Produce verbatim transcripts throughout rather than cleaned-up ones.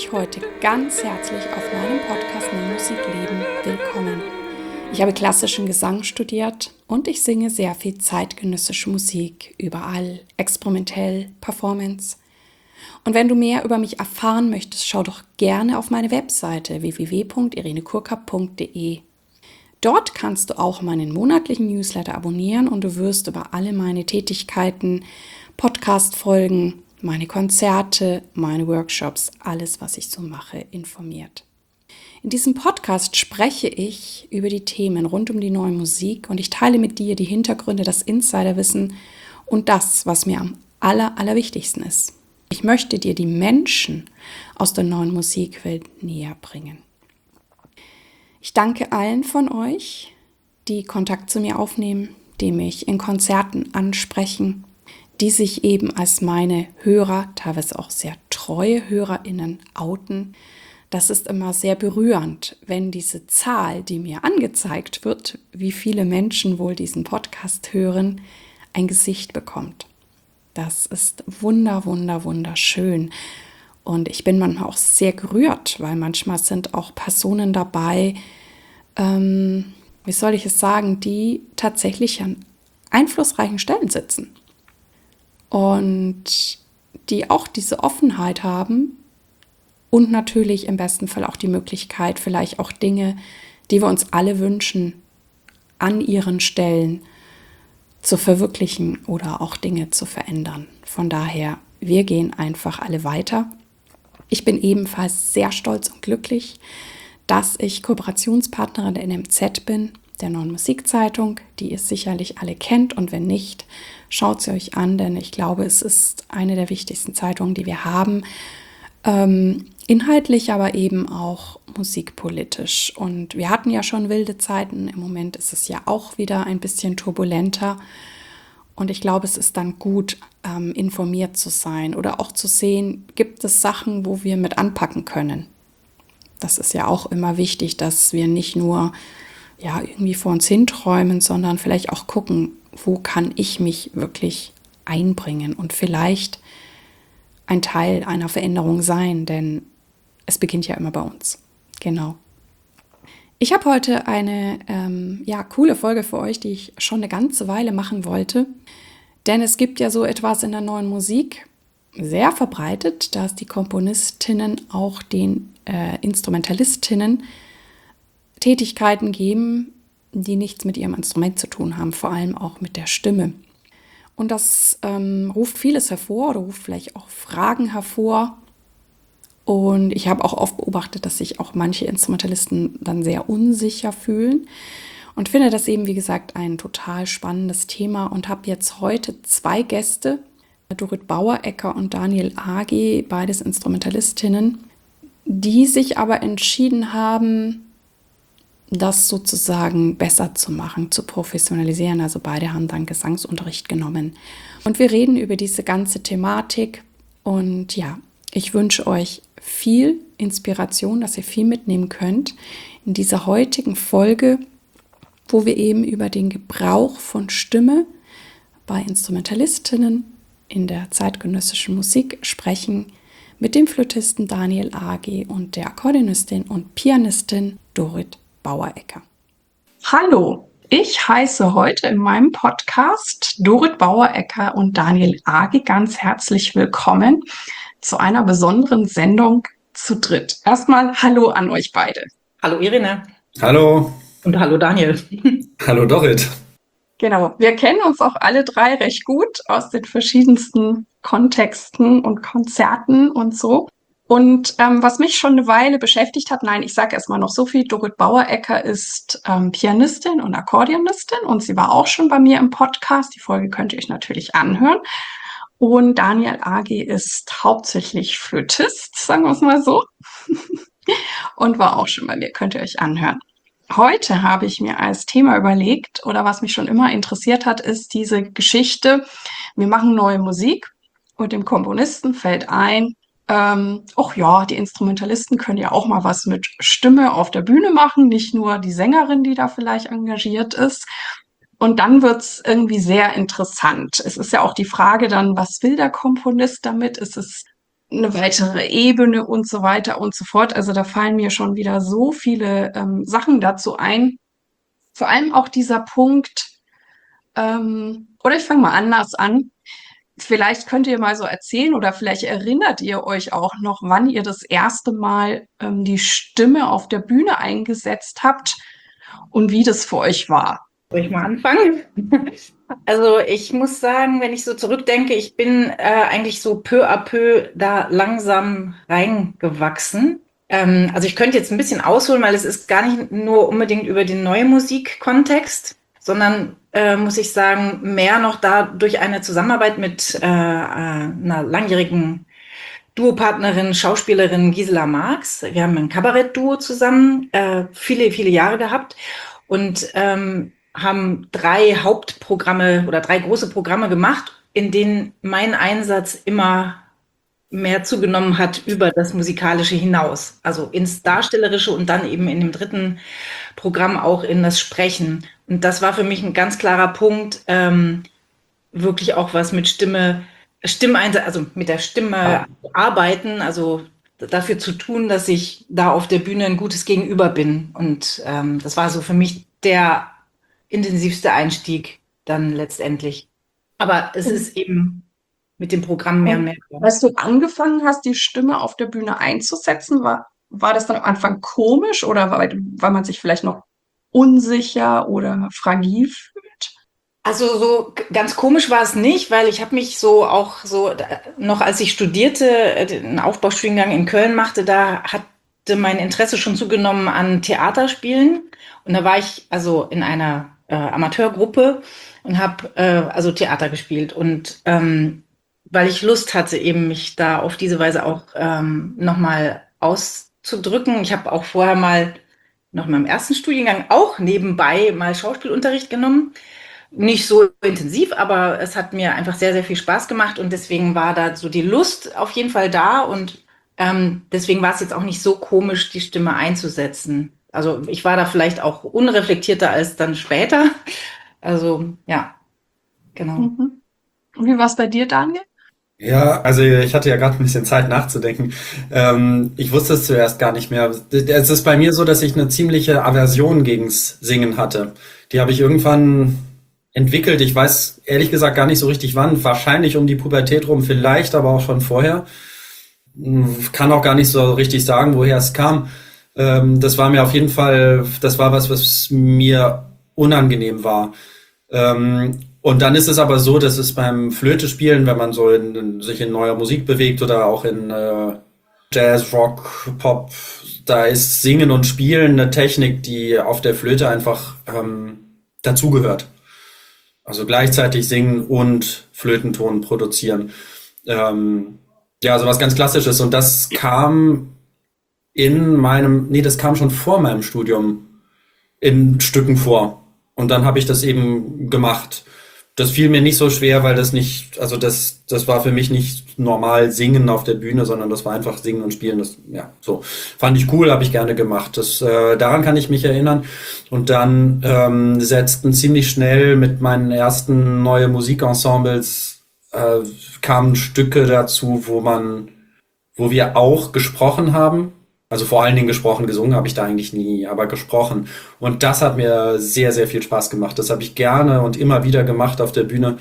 dich heute ganz herzlich auf meinem Podcast Mehr Musik Leben willkommen. Ich habe klassischen Gesang studiert und ich singe sehr viel zeitgenössische Musik, überall, experimentell, Performance. Und wenn du mehr über mich erfahren möchtest, schau doch gerne auf meine Webseite w w w punkt irene kurkap punkt d e. Dort kannst du auch meinen monatlichen Newsletter abonnieren und du wirst über alle meine Tätigkeiten, Podcast-Folgen, meine Konzerte, meine Workshops, alles, was ich so mache, informiert. In diesem Podcast spreche ich über die Themen rund um die neue Musik und ich teile mit dir die Hintergründe, das Insiderwissen und das, was mir am aller, allerwichtigsten ist. Ich möchte dir die Menschen aus der neuen Musikwelt näher bringen. Ich danke allen von euch, die Kontakt zu mir aufnehmen, die mich in Konzerten ansprechen, die sich eben als meine Hörer, teilweise auch sehr treue HörerInnen outen. Das ist immer sehr berührend, wenn diese Zahl, die mir angezeigt wird, wie viele Menschen wohl diesen Podcast hören, ein Gesicht bekommt. Das ist wunder, wunder, wunderschön. Und ich bin manchmal auch sehr gerührt, weil manchmal sind auch Personen dabei, ähm, wie soll ich es sagen, die tatsächlich an einflussreichen Stellen sitzen. Und die auch diese Offenheit haben und natürlich im besten Fall auch die Möglichkeit, vielleicht auch Dinge, die wir uns alle wünschen, an ihren Stellen zu verwirklichen oder auch Dinge zu verändern. Von daher, wir gehen einfach alle weiter. Ich bin ebenfalls sehr stolz und glücklich, dass ich Kooperationspartnerin der N M Z bin, der Neuen Musikzeitung, die ihr sicherlich alle kennt und wenn nicht, schaut sie euch an, denn ich glaube, es ist eine der wichtigsten Zeitungen, die wir haben, ähm, inhaltlich, aber eben auch musikpolitisch. Und wir hatten ja schon wilde Zeiten, im Moment ist es ja auch wieder ein bisschen turbulenter und ich glaube, es ist dann gut, ähm, informiert zu sein oder auch zu sehen, gibt es Sachen, wo wir mit anpacken können. Das ist ja auch immer wichtig, dass wir nicht nur ja, irgendwie vor uns hinträumen, sondern vielleicht auch gucken, wo kann ich mich wirklich einbringen und vielleicht ein Teil einer Veränderung sein, denn es beginnt ja immer bei uns. Genau. Ich habe heute eine ähm, ja, coole Folge für euch, die ich schon eine ganze Weile machen wollte, denn es gibt ja so etwas in der neuen Musik, sehr verbreitet, dass die Komponistinnen auch den äh, Instrumentalistinnen Tätigkeiten geben, die nichts mit ihrem Instrument zu tun haben, vor allem auch mit der Stimme. Und das ähm, ruft vieles hervor oder ruft vielleicht auch Fragen hervor. Und ich habe auch oft beobachtet, dass sich auch manche Instrumentalisten dann sehr unsicher fühlen und finde das eben, wie gesagt, ein total spannendes Thema und habe jetzt heute zwei Gäste, Dorit Bauerecker und Daniel Agi, beides Instrumentalistinnen, die sich aber entschieden haben, das sozusagen besser zu machen, zu professionalisieren. Also beide haben dann Gesangsunterricht genommen. Und wir reden über diese ganze Thematik. Und ja, ich wünsche euch viel Inspiration, dass ihr viel mitnehmen könnt in dieser heutigen Folge, wo wir eben über den Gebrauch von Stimme bei Instrumentalistinnen in der zeitgenössischen Musik sprechen, mit dem Flötisten Daniel Agi und der Akkordeonistin und Pianistin Dorit Bauerecker. Hallo, ich heiße heute in meinem Podcast Dorit Bauerecker und Daniel Agi ganz herzlich willkommen zu einer besonderen Sendung zu dritt. Erstmal Hallo an euch beide. Hallo Irene. Hallo. Und hallo Daniel. Hallo Dorit. Genau, wir kennen uns auch alle drei recht gut aus den verschiedensten Kontexten und Konzerten und so. Und ähm, was mich schon eine Weile beschäftigt hat, nein, ich sage erstmal noch so viel, Dorit Bauerecker ist ähm, Pianistin und Akkordeonistin und sie war auch schon bei mir im Podcast. Die Folge könnt ihr euch natürlich anhören. Und Daniel Agi ist hauptsächlich Flötist, sagen wir es mal so, und war auch schon bei mir, könnt ihr euch anhören. Heute habe ich mir als Thema überlegt, oder was mich schon immer interessiert hat, ist diese Geschichte, wir machen neue Musik und dem Komponisten fällt ein, ähm, ach ja, die Instrumentalisten können ja auch mal was mit Stimme auf der Bühne machen, nicht nur die Sängerin, die da vielleicht engagiert ist. Und dann wird's irgendwie sehr interessant. Es ist ja auch die Frage dann, was will der Komponist damit? Ist es eine weitere Ebene und so weiter und so fort. Also da fallen mir schon wieder so viele ähm, Sachen dazu ein. Vor allem auch dieser Punkt, ähm, oder ich fange mal anders an. Vielleicht könnt ihr mal so erzählen oder vielleicht erinnert ihr euch auch noch, wann ihr das erste Mal ähm, die Stimme auf der Bühne eingesetzt habt und wie das für euch war. Soll ich mal anfangen? Also ich muss sagen, wenn ich so zurückdenke, ich bin äh, eigentlich so peu à peu da langsam reingewachsen. Ähm, also ich könnte jetzt ein bisschen ausholen, weil es ist gar nicht nur unbedingt über den neue Musik-Kontext, sondern äh, muss ich sagen, mehr noch da durch eine Zusammenarbeit mit äh, einer langjährigen Duopartnerin, Schauspielerin Gisela Marx. Wir haben ein Kabarett-Duo zusammen, äh, viele, viele Jahre gehabt und ähm, haben drei Hauptprogramme oder drei große Programme gemacht, in denen mein Einsatz immer mehr zugenommen hat über das Musikalische hinaus. Also ins Darstellerische und dann eben in dem dritten Programm auch in das Sprechen. Und das war für mich ein ganz klarer Punkt, ähm, wirklich auch was mit Stimme, Stimmeinsatz, also mit der Stimme arbeiten, also dafür zu tun, dass ich da auf der Bühne ein gutes Gegenüber bin. Und ähm, das war so für mich der intensivste Einstieg dann letztendlich. Aber es ist eben mit dem Programm mehr und mehr. Als du angefangen hast, die Stimme auf der Bühne einzusetzen, war, war das dann am Anfang komisch oder war, war man sich vielleicht noch unsicher oder fragil fühlt? Also so g- ganz komisch war es nicht, weil ich habe mich so auch so äh, noch als ich studierte, äh, den Aufbaustudiengang in Köln machte, da hatte mein Interesse schon zugenommen an Theaterspielen und da war ich also in einer äh, Amateurgruppe und habe äh, also Theater gespielt und ähm, weil ich Lust hatte, eben mich da auf diese Weise auch ähm, nochmal auszudrücken. Ich habe auch vorher mal noch in meinem ersten Studiengang auch nebenbei mal Schauspielunterricht genommen, nicht so intensiv, aber es hat mir einfach sehr, sehr viel Spaß gemacht und deswegen war da so die Lust auf jeden Fall da und ähm, deswegen war es jetzt auch nicht so komisch, die Stimme einzusetzen. Also ich war da vielleicht auch unreflektierter als dann später. Also ja, genau. Mhm. Wie war es bei dir, Daniel? Ja, also ich hatte ja gerade ein bisschen Zeit nachzudenken. Ähm, ich wusste es zuerst gar nicht mehr. Es ist bei mir so, dass ich eine ziemliche Aversion gegens Singen hatte. Die habe ich irgendwann entwickelt. Ich weiß ehrlich gesagt gar nicht so richtig wann. Wahrscheinlich um die Pubertät rum, vielleicht aber auch schon vorher. Hm, Kann auch gar nicht so richtig sagen, woher es kam. Ähm, das war mir auf jeden Fall, das war was, was mir unangenehm war. Ähm, und dann ist es aber so, dass es beim Flöte-Spielen, wenn man so in, in, sich in neuer Musik bewegt oder auch in äh, Jazz, Rock, Pop, da ist Singen und Spielen eine Technik, die auf der Flöte einfach ähm, dazugehört. Also gleichzeitig singen und Flötenton produzieren. Ähm, ja, also was ganz Klassisches. Und das kam in meinem, nee, das kam schon vor meinem Studium in Stücken vor. Und dann habe ich das eben gemacht. Das fiel mir nicht so schwer, weil das nicht, also das, das war für mich nicht normal singen auf der Bühne, sondern das war einfach singen und spielen. Das, ja, so fand ich cool, habe ich gerne gemacht. Das, äh, daran kann ich mich erinnern. Und dann ähm, setzten ziemlich schnell mit meinen ersten neue Musikensembles äh, kamen Stücke dazu, wo man, wo wir auch gesprochen haben. Also vor allen Dingen gesprochen, gesungen habe ich da eigentlich nie, aber gesprochen. Und das hat mir sehr, sehr viel Spaß gemacht. Das habe ich gerne und immer wieder gemacht auf der Bühne.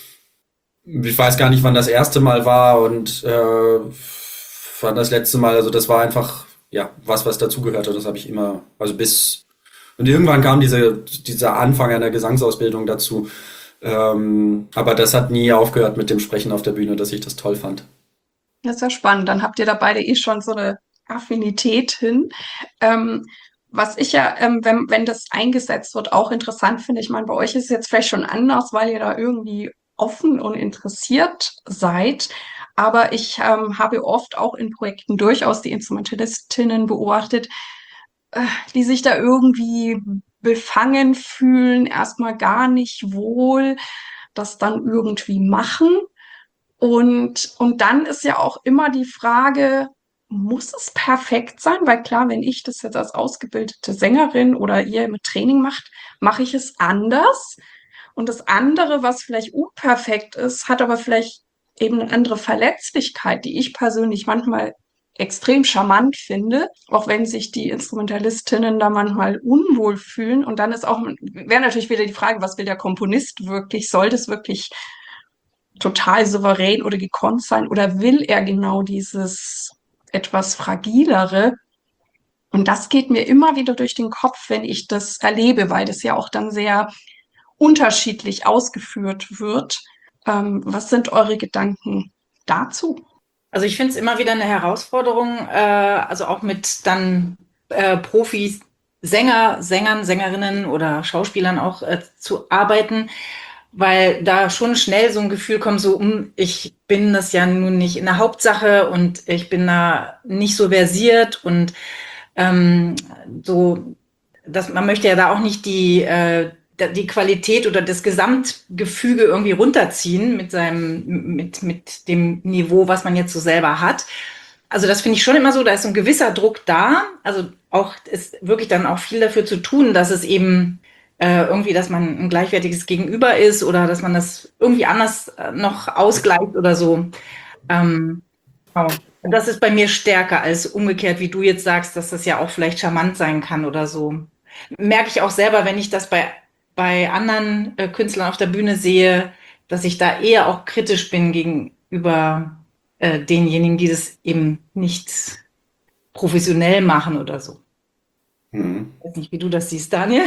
Ich weiß gar nicht, wann das erste Mal war und äh, wann das letzte Mal. Also das war einfach, ja, was, was dazugehörte. Das habe ich immer, also bis, und irgendwann kam diese, dieser Anfang einer Gesangsausbildung dazu. Ähm, aber das hat nie aufgehört mit dem Sprechen auf der Bühne, dass ich das toll fand. Das ist ja spannend. Dann habt ihr da beide eh schon so eine Affinität hin. Ähm, was ich ja, ähm, wenn, wenn das eingesetzt wird, auch interessant finde. Ich meine, bei euch ist es jetzt vielleicht schon anders, weil ihr da irgendwie offen und interessiert seid. Aber ich ähm, habe oft auch in Projekten durchaus die Instrumentalistinnen beobachtet, äh, die sich da irgendwie befangen fühlen, erstmal gar nicht wohl, das dann irgendwie machen. Und, und dann ist ja auch immer die Frage, muss es perfekt sein? Weil klar, wenn ich das jetzt als ausgebildete Sängerin oder ihr mit Training macht, mache ich es anders. Und das andere, was vielleicht unperfekt ist, hat aber vielleicht eben eine andere Verletzlichkeit, die ich persönlich manchmal extrem charmant finde, auch wenn sich die Instrumentalistinnen da manchmal unwohl fühlen. Und dann ist auch, wäre natürlich wieder die Frage, was will der Komponist wirklich? Soll das wirklich total souverän oder gekonnt sein? Oder will er genau dieses etwas fragilere? Und das geht mir immer wieder durch den Kopf, wenn ich das erlebe, weil das ja auch dann sehr unterschiedlich ausgeführt wird. Ähm, was sind eure Gedanken dazu? Also ich finde es immer wieder eine Herausforderung, äh, also auch mit dann äh, Profis, Sänger, Sängern, Sängerinnen oder Schauspielern auch äh, zu arbeiten, weil da schon schnell so ein Gefühl kommt, so, hm, ich bin das ja nun nicht in der Hauptsache und ich bin da nicht so versiert und ähm, so, dass man möchte ja da auch nicht die äh, die Qualität oder das Gesamtgefüge irgendwie runterziehen mit seinem, mit, mit dem Niveau, was man jetzt so selber hat. Also das finde ich schon immer so, da ist so ein gewisser Druck da. Also auch ist wirklich dann auch viel dafür zu tun, dass es eben äh, irgendwie, dass man ein gleichwertiges Gegenüber ist oder dass man das irgendwie anders noch ausgleicht oder so. Ähm, wow. Das ist bei mir stärker als umgekehrt, wie du jetzt sagst, dass das ja auch vielleicht charmant sein kann oder so. Merke ich auch selber, wenn ich das bei bei anderen äh, Künstlern auf der Bühne sehe, dass ich da eher auch kritisch bin gegenüber äh, denjenigen, die das eben nicht professionell machen oder so. Mhm. Ich weiß nicht, wie du das siehst, Daniel.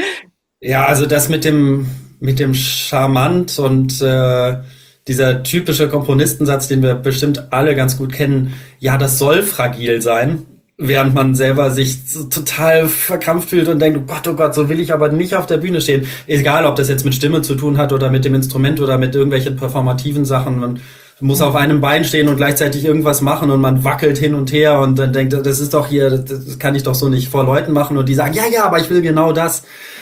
Ja, also das mit dem, mit dem Charmant und äh, dieser typische Komponistensatz, den wir bestimmt alle ganz gut kennen, ja, das soll fragil sein, während man selber sich so total verkrampft fühlt und denkt, oh Gott, oh Gott, so will ich aber nicht auf der Bühne stehen. Egal, ob das jetzt mit Stimme zu tun hat oder mit dem Instrument oder mit irgendwelchen performativen Sachen. Man muss auf einem Bein stehen und gleichzeitig irgendwas machen und man wackelt hin und her und dann denkt, das ist doch hier, das kann ich doch so nicht vor Leuten machen und die sagen, ja, ja, aber ich will genau das.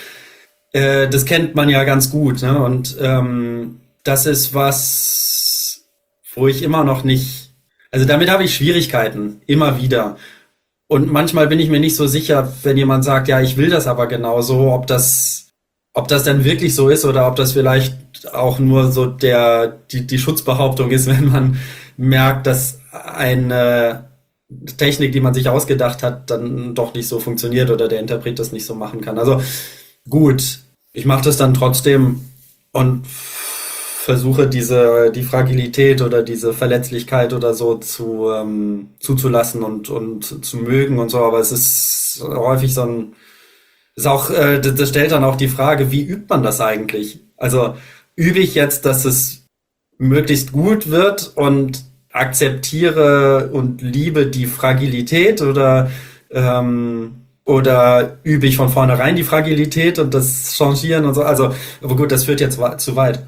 Äh, das kennt man ja ganz gut, ne? Und ähm, das ist was, wo ich immer noch nicht, also damit habe ich Schwierigkeiten, immer wieder. Und manchmal bin ich mir nicht so sicher, wenn jemand sagt, ja, ich will das aber genauso, ob das, ob das dann wirklich so ist oder ob das vielleicht auch nur so der, die, die Schutzbehauptung ist, wenn man merkt, dass eine Technik, die man sich ausgedacht hat, dann doch nicht so funktioniert oder der Interpret das nicht so machen kann. Also gut, ich mache das dann trotzdem und versuche diese, die Fragilität oder diese Verletzlichkeit oder so zu, ähm, zuzulassen und, und zu mögen und so, aber es ist häufig so ein, ist auch, äh, das, das stellt dann auch die Frage, wie übt man das eigentlich? Also übe ich jetzt, dass es möglichst gut wird und akzeptiere und liebe die Fragilität oder, ähm, oder übe ich von vornherein die Fragilität und das Changieren und so, also, aber gut, das führt jetzt zu weit.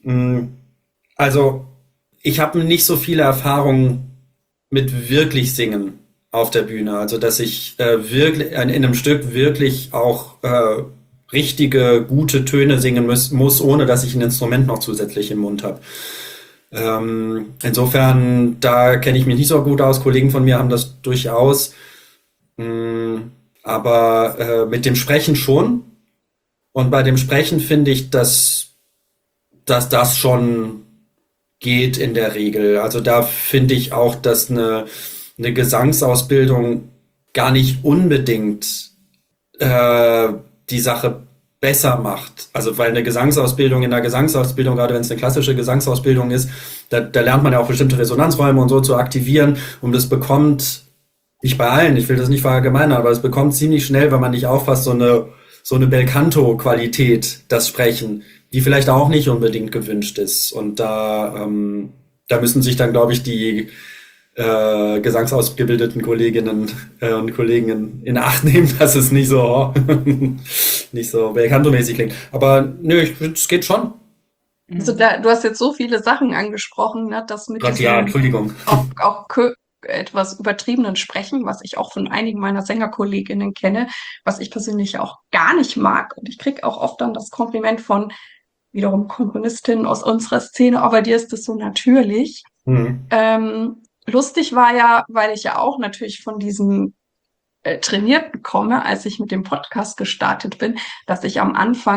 Also, ich habe nicht so viele Erfahrungen mit wirklich Singen auf der Bühne. Also, dass ich äh, wirklich in einem Stück wirklich auch äh, richtige, gute Töne singen muss, muss, ohne dass ich ein Instrument noch zusätzlich im Mund habe. Ähm, insofern, da kenne ich mich nicht so gut aus. Kollegen von mir haben das durchaus. Mh, aber äh, mit dem Sprechen schon. Und bei dem Sprechen finde ich, dass dass das schon geht in der Regel. Also da finde ich auch, dass eine, eine Gesangsausbildung gar nicht unbedingt äh, die Sache besser macht. Also weil eine Gesangsausbildung in der Gesangsausbildung, gerade wenn es eine klassische Gesangsausbildung ist, da, da lernt man ja auch bestimmte Resonanzräume und so zu aktivieren und das bekommt, nicht bei allen, ich will das nicht verallgemeinern, aber es bekommt ziemlich schnell, wenn man nicht aufpasst, so eine, so eine Belcanto-Qualität, das Sprechen, die vielleicht auch nicht unbedingt gewünscht ist. Und da, ähm, da müssen sich dann, glaube ich, die äh, gesangsausgebildeten Kolleginnen äh, und Kollegen in, in Acht nehmen, dass es nicht so nicht so Belcanto-mäßig klingt. Aber nö, ich, es geht schon. Also da, du hast jetzt so viele Sachen angesprochen, ne, dass mit Gott, diesem ja, Entschuldigung. auch, auch kö- etwas übertriebenen Sprechen, was ich auch von einigen meiner Sängerkolleginnen kenne, was ich persönlich auch gar nicht mag. Und ich krieg auch oft dann das Kompliment von wiederum Komponistinnen aus unserer Szene, aber dir ist das so natürlich. Mhm. Ähm, lustig war ja, weil ich ja auch natürlich von diesem äh, Trainierten komme, als ich mit dem Podcast gestartet bin, dass ich am Anfang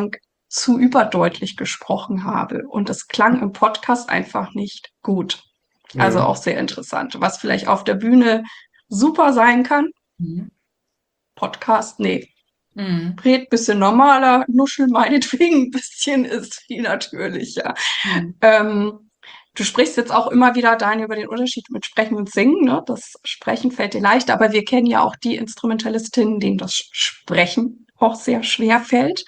zu überdeutlich gesprochen habe. Und das klang im Podcast einfach nicht gut. Also Mhm. auch sehr interessant. Was vielleicht auf der Bühne super sein kann, Mhm. Podcast, nee. Mhm. Red bisschen normaler, nuschel meinetwegen ein bisschen, ist viel natürlicher. Mhm. Ähm, du sprichst jetzt auch immer wieder, Daniel, über den Unterschied mit Sprechen und Singen. Ne? Das Sprechen fällt dir leicht, aber wir kennen ja auch die Instrumentalistinnen, denen das Sprechen auch sehr schwer fällt.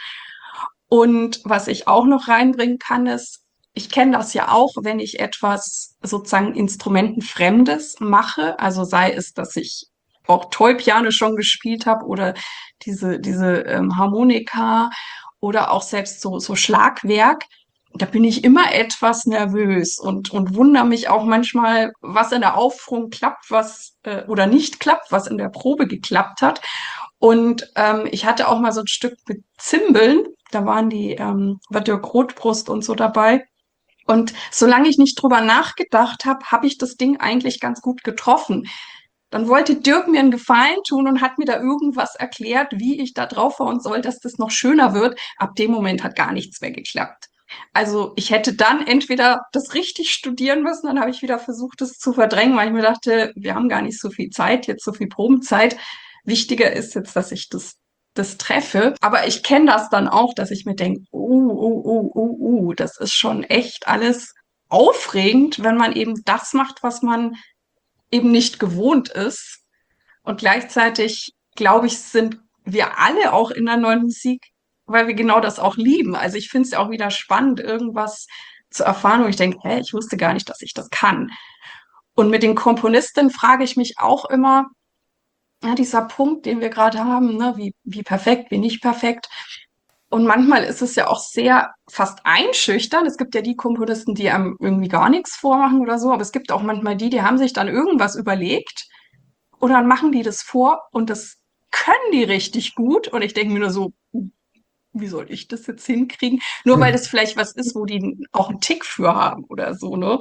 Und was ich auch noch reinbringen kann, ist, ich kenne das ja auch, wenn ich etwas sozusagen Instrumentenfremdes mache, also sei es, dass ich auch Toy-Piano schon gespielt habe oder diese, diese ähm, Harmonika oder auch selbst so, so Schlagwerk, da bin ich immer etwas nervös und, und wundere mich auch manchmal, was in der Aufführung klappt, was äh, oder nicht klappt, was in der Probe geklappt hat. Und ähm, ich hatte auch mal so ein Stück mit Zimbeln, da waren die, ähm, war Dirk Rotbrust und so dabei. Und solange ich nicht drüber nachgedacht habe, habe ich das Ding eigentlich ganz gut getroffen. Dann wollte Dirk mir einen Gefallen tun und hat mir da irgendwas erklärt, wie ich da draufhauen soll, dass das noch schöner wird. Ab dem Moment hat gar nichts mehr geklappt. Also ich hätte dann entweder das richtig studieren müssen, dann habe ich wieder versucht, das zu verdrängen, weil ich mir dachte, wir haben gar nicht so viel Zeit, jetzt so viel Probenzeit. Wichtiger ist jetzt, dass ich das das treffe. Aber ich kenne das dann auch, dass ich mir denke, uh, uh, uh, uh, uh, das ist schon echt alles aufregend, wenn man eben das macht, was man eben nicht gewohnt ist. Und gleichzeitig, glaube ich, sind wir alle auch in der neuen Musik, weil wir genau das auch lieben. Also ich finde es ja auch wieder spannend, irgendwas zu erfahren, wo ich denke, hä, ich wusste gar nicht, dass ich das kann. Und mit den Komponistinnen frage ich mich auch immer, ja, dieser Punkt, den wir gerade haben, ne, wie, wie perfekt, wie nicht perfekt. Und manchmal ist es ja auch sehr fast einschüchtern. Es gibt ja die Komponisten, die einem irgendwie gar nichts vormachen oder so, aber es gibt auch manchmal die, die haben sich dann irgendwas überlegt und dann machen die das vor und das können die richtig gut. Und ich denke mir nur so, wie soll ich das jetzt hinkriegen? Nur weil das vielleicht was ist, wo die auch einen Tick für haben oder so, ne?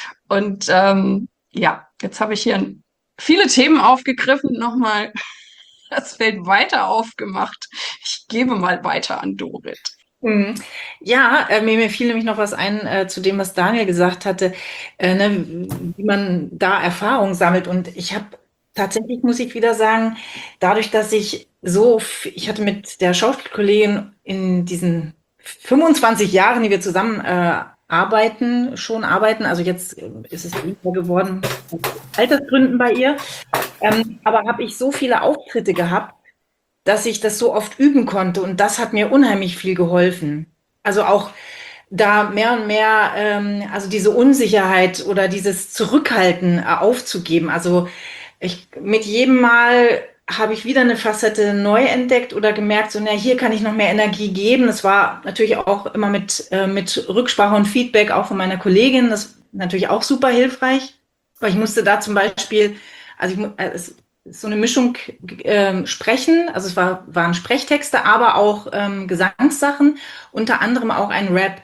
Und ähm, ja, jetzt habe ich hier viele Themen aufgegriffen, nochmal das Feld weiter aufgemacht. Ich gebe mal weiter an Dorit. Mhm. Ja, äh, mir, mir fiel nämlich noch was ein äh, zu dem, was Daniel gesagt hatte, äh, ne, wie man da Erfahrung sammelt. Und ich habe tatsächlich, muss ich wieder sagen, dadurch, dass ich so, f- ich hatte mit der Schauspielkollegin in diesen fünfundzwanzig Jahren, die wir zusammen äh, arbeiten, schon arbeiten, also jetzt äh, ist es weniger geworden, aus Altersgründen bei ihr, ähm, aber habe ich so viele Auftritte gehabt, dass ich das so oft üben konnte und das hat mir unheimlich viel geholfen. Also auch da mehr und mehr, ähm, also diese Unsicherheit oder dieses Zurückhalten äh, aufzugeben. Also ich, mit jedem Mal habe ich wieder eine Facette neu entdeckt oder gemerkt, so, na, hier kann ich noch mehr Energie geben. Das war natürlich auch immer mit, äh, mit Rücksprache und Feedback auch von meiner Kollegin. Das ist natürlich auch super hilfreich. Weil ich musste da zum Beispiel, also ich, mu- äh, es ist so eine Mischung ähm, sprechen, also es war, waren Sprechtexte, aber auch ähm, Gesangssachen, unter anderem auch ein Rap.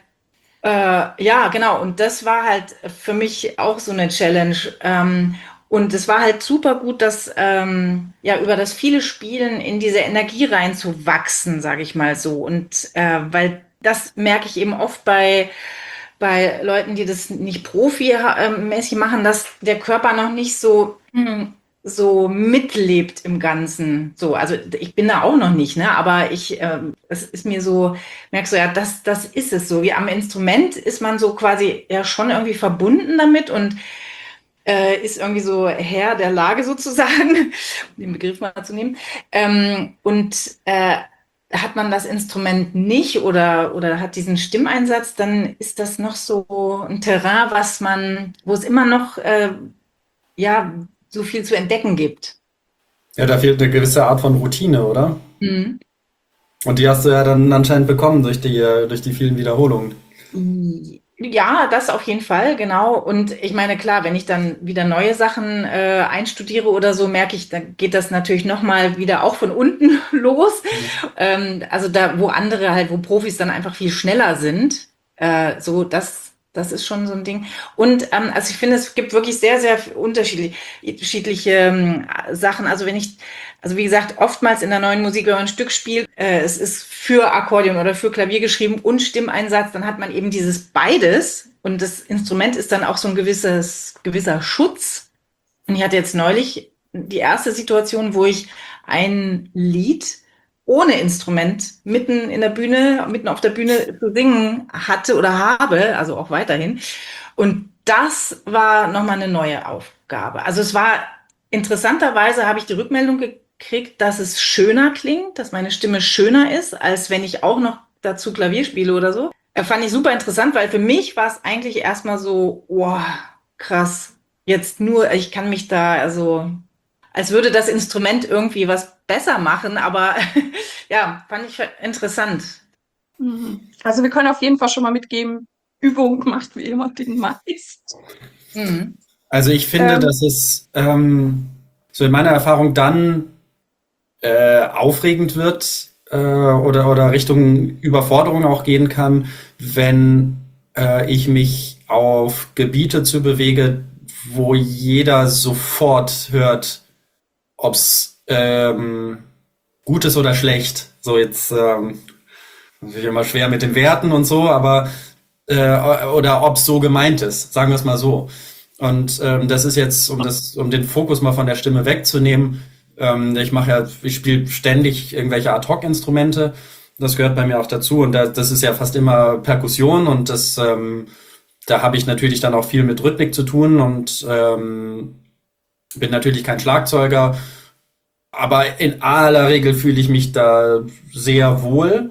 Äh, ja, genau. Und das war halt für mich auch so eine Challenge. Ähm, und es war halt super gut, dass ähm, ja über das viele Spielen in diese Energie reinzuwachsen, sage ich mal so. Und äh, weil das merke ich eben oft bei bei Leuten, die das nicht profimäßig machen, dass der Körper noch nicht so hm, so mitlebt im Ganzen. So, also ich bin da auch noch nicht, ne? Aber ich, ähm, es ist mir so, merkst du ja, das, das ist es so. Wie am Instrument ist man so quasi ja schon irgendwie verbunden damit und äh, ist irgendwie so Herr der Lage sozusagen, um den Begriff mal zu nehmen. Ähm, und äh, hat man das Instrument nicht oder, oder hat diesen Stimmeinsatz, dann ist das noch so ein Terrain, was man, wo es immer noch äh, ja so viel zu entdecken gibt. Ja, da fehlt eine gewisse Art von Routine, oder? Mhm. Und die hast du ja dann anscheinend bekommen durch die, äh, durch die vielen Wiederholungen. Ja, das auf jeden Fall, genau. Und ich meine, klar, wenn ich dann wieder neue Sachen äh, einstudiere oder so, merke ich, dann geht das natürlich nochmal wieder auch von unten los. Ähm, also da, wo andere halt, wo Profis dann einfach viel schneller sind, äh, so, das, Das ist schon so ein Ding. Und ähm, also ich finde, es gibt wirklich sehr, sehr unterschiedliche, unterschiedliche ähm, Sachen. Also wenn ich, also wie gesagt, oftmals in der neuen Musik, wenn man ein Stück spielt, äh, es ist für Akkordeon oder für Klavier geschrieben und Stimmeinsatz, dann hat man eben dieses beides. Und das Instrument ist dann auch so ein gewisses, gewisser Schutz. Und ich hatte jetzt neulich die erste Situation, wo ich ein Lied ohne Instrument mitten in der Bühne, mitten auf der Bühne zu singen hatte oder habe, also auch weiterhin. Und das war nochmal eine neue Aufgabe. Also es war, interessanterweise habe ich die Rückmeldung gekriegt, dass es schöner klingt, dass meine Stimme schöner ist, als wenn ich auch noch dazu Klavier spiele oder so. Das fand ich super interessant, weil für mich war es eigentlich erstmal so, wow, krass. Jetzt nur, ich kann mich da, also als würde das Instrument irgendwie was besser machen, aber ja, fand ich interessant. Also wir können auf jeden Fall schon mal mitgeben, Übung macht wie immer den Meister. Mhm. Also ich finde, Ähm. dass es ähm, so in meiner Erfahrung dann äh, aufregend wird äh, oder, oder Richtung Überforderung auch gehen kann, wenn äh, ich mich auf Gebiete zu bewege, wo jeder sofort hört, ob's ähm, gut ist oder schlecht. So jetzt ähm, natürlich immer schwer mit den Werten und so, aber äh, oder ob's so gemeint ist, sagen wir es mal so. Und ähm, das ist jetzt, um das, um den Fokus mal von der Stimme wegzunehmen. Ähm, ich mache ja, ich spiele ständig irgendwelche Ad-Hoc-Instrumente. Das gehört bei mir auch dazu. Und da, das ist ja fast immer Perkussion und das, ähm, da habe ich natürlich dann auch viel mit Rhythmik zu tun und ähm, bin natürlich kein Schlagzeuger. Aber in aller Regel fühle ich mich da sehr wohl.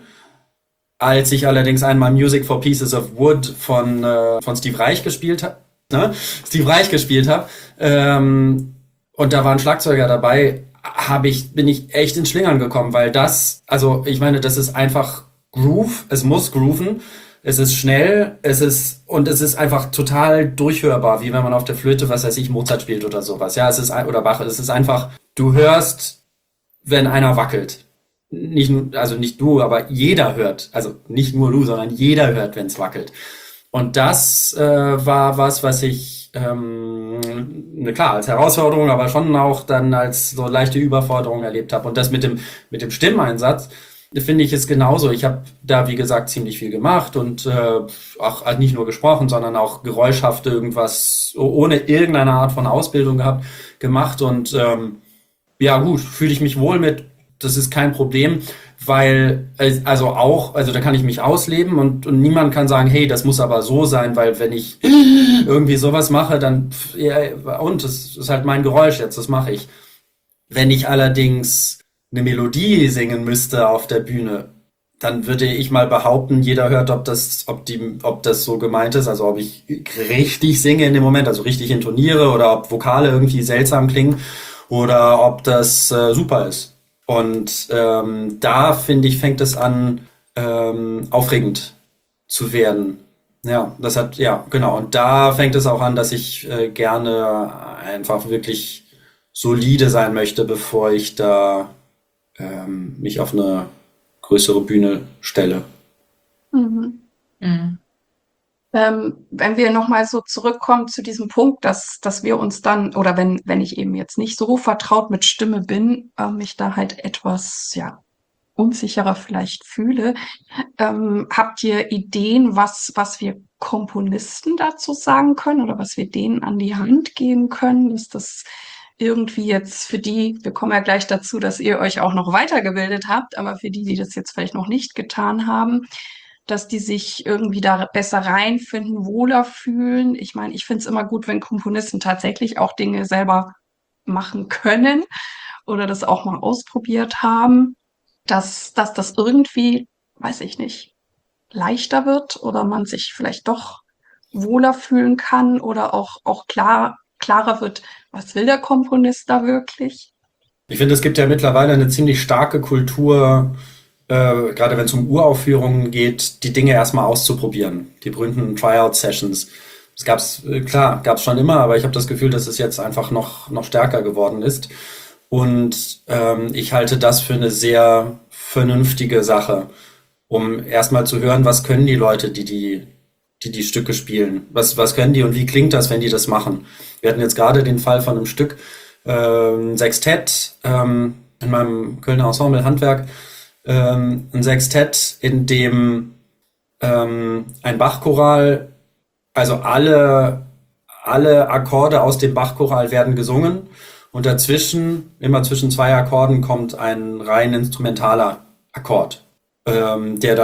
Als ich allerdings einmal Music for Pieces of Wood von, äh, von Steve Reich gespielt habe, ne? Steve Reich gespielt habe, ähm, und da war ein Schlagzeuger dabei, habe ich, bin ich echt ins Schlingern gekommen, weil das, also ich meine, das ist einfach Groove, es muss grooven, es ist schnell, es ist, und es ist einfach total durchhörbar, wie wenn man auf der Flöte, was weiß ich, Mozart spielt oder sowas. Ja, es ist, oder Bach, es ist einfach, du hörst, wenn einer wackelt. Nicht, also nicht du, aber jeder hört, also nicht nur du, sondern jeder hört, wenn es wackelt. Und das äh, war was, was ich, ähm, ne, klar, als Herausforderung, aber schon auch dann als so leichte Überforderung erlebt habe. Und das mit dem, mit dem Stimmeinsatz, finde ich, ist genauso. Ich habe da, wie gesagt, ziemlich viel gemacht und äh, auch nicht nur gesprochen, sondern auch geräuschhaft irgendwas, ohne irgendeine Art von Ausbildung gehabt, gemacht. Und ähm, ja gut, fühle ich mich wohl mit. Das ist kein Problem, weil, also auch, also da kann ich mich ausleben und, und niemand kann sagen, hey, das muss aber so sein, weil wenn ich irgendwie sowas mache, dann, ja, und, das ist halt mein Geräusch jetzt, das mache ich. Wenn ich allerdings eine Melodie singen müsste auf der Bühne, dann würde ich mal behaupten, jeder hört, ob das, ob die, ob das so gemeint ist, also ob ich richtig singe in dem Moment, also richtig intoniere oder ob Vokale irgendwie seltsam klingen oder ob das äh, super ist. Und ähm, da, finde ich, fängt es an, ähm, aufregend zu werden. Ja, das hat, ja, genau. Und da fängt es auch an, dass ich äh, gerne einfach wirklich solide sein möchte, bevor ich da ähm, mich auf eine größere Bühne stelle. Mhm. Mhm. Ähm, wenn wir nochmal so zurückkommen zu diesem Punkt, dass, dass wir uns dann, oder wenn, wenn ich eben jetzt nicht so vertraut mit Stimme bin, äh, mich da halt etwas, ja, unsicherer vielleicht fühle, ähm, habt ihr Ideen, was, was wir Komponisten dazu sagen können oder was wir denen an die Hand geben können? Ist das irgendwie jetzt für die, wir kommen ja gleich dazu, dass ihr euch auch noch weitergebildet habt, aber für die, die das jetzt vielleicht noch nicht getan haben, dass die sich irgendwie da besser reinfinden, wohler fühlen. Ich meine, ich finde es immer gut, wenn Komponisten tatsächlich auch Dinge selber machen können oder das auch mal ausprobiert haben, dass, dass das irgendwie, weiß ich nicht, leichter wird oder man sich vielleicht doch wohler fühlen kann oder auch, auch klar, klarer wird, was will der Komponist da wirklich? Ich finde, es gibt ja mittlerweile eine ziemlich starke Kultur, äh, gerade wenn es um Uraufführungen geht, die Dinge erstmal auszuprobieren. Die berühmten Tryout-Sessions. Das gab's, äh, klar, gab's schon immer, aber ich habe das Gefühl, dass es jetzt einfach noch, noch stärker geworden ist. Und ähm, ich halte das für eine sehr vernünftige Sache, um erstmal zu hören, was können die Leute, die die, die die Stücke spielen. Was, was können die und wie klingt das, wenn die das machen? Wir hatten jetzt gerade den Fall von einem Stück, ähm, Sextett, ähm, in meinem Kölner Ensemble Handwerk, ähm, ein Sextett, in dem ähm, ein Bachchoral, also alle, alle Akkorde aus dem Bachchoral werden gesungen und dazwischen, immer zwischen zwei Akkorden, kommt ein rein instrumentaler Akkord, ähm, der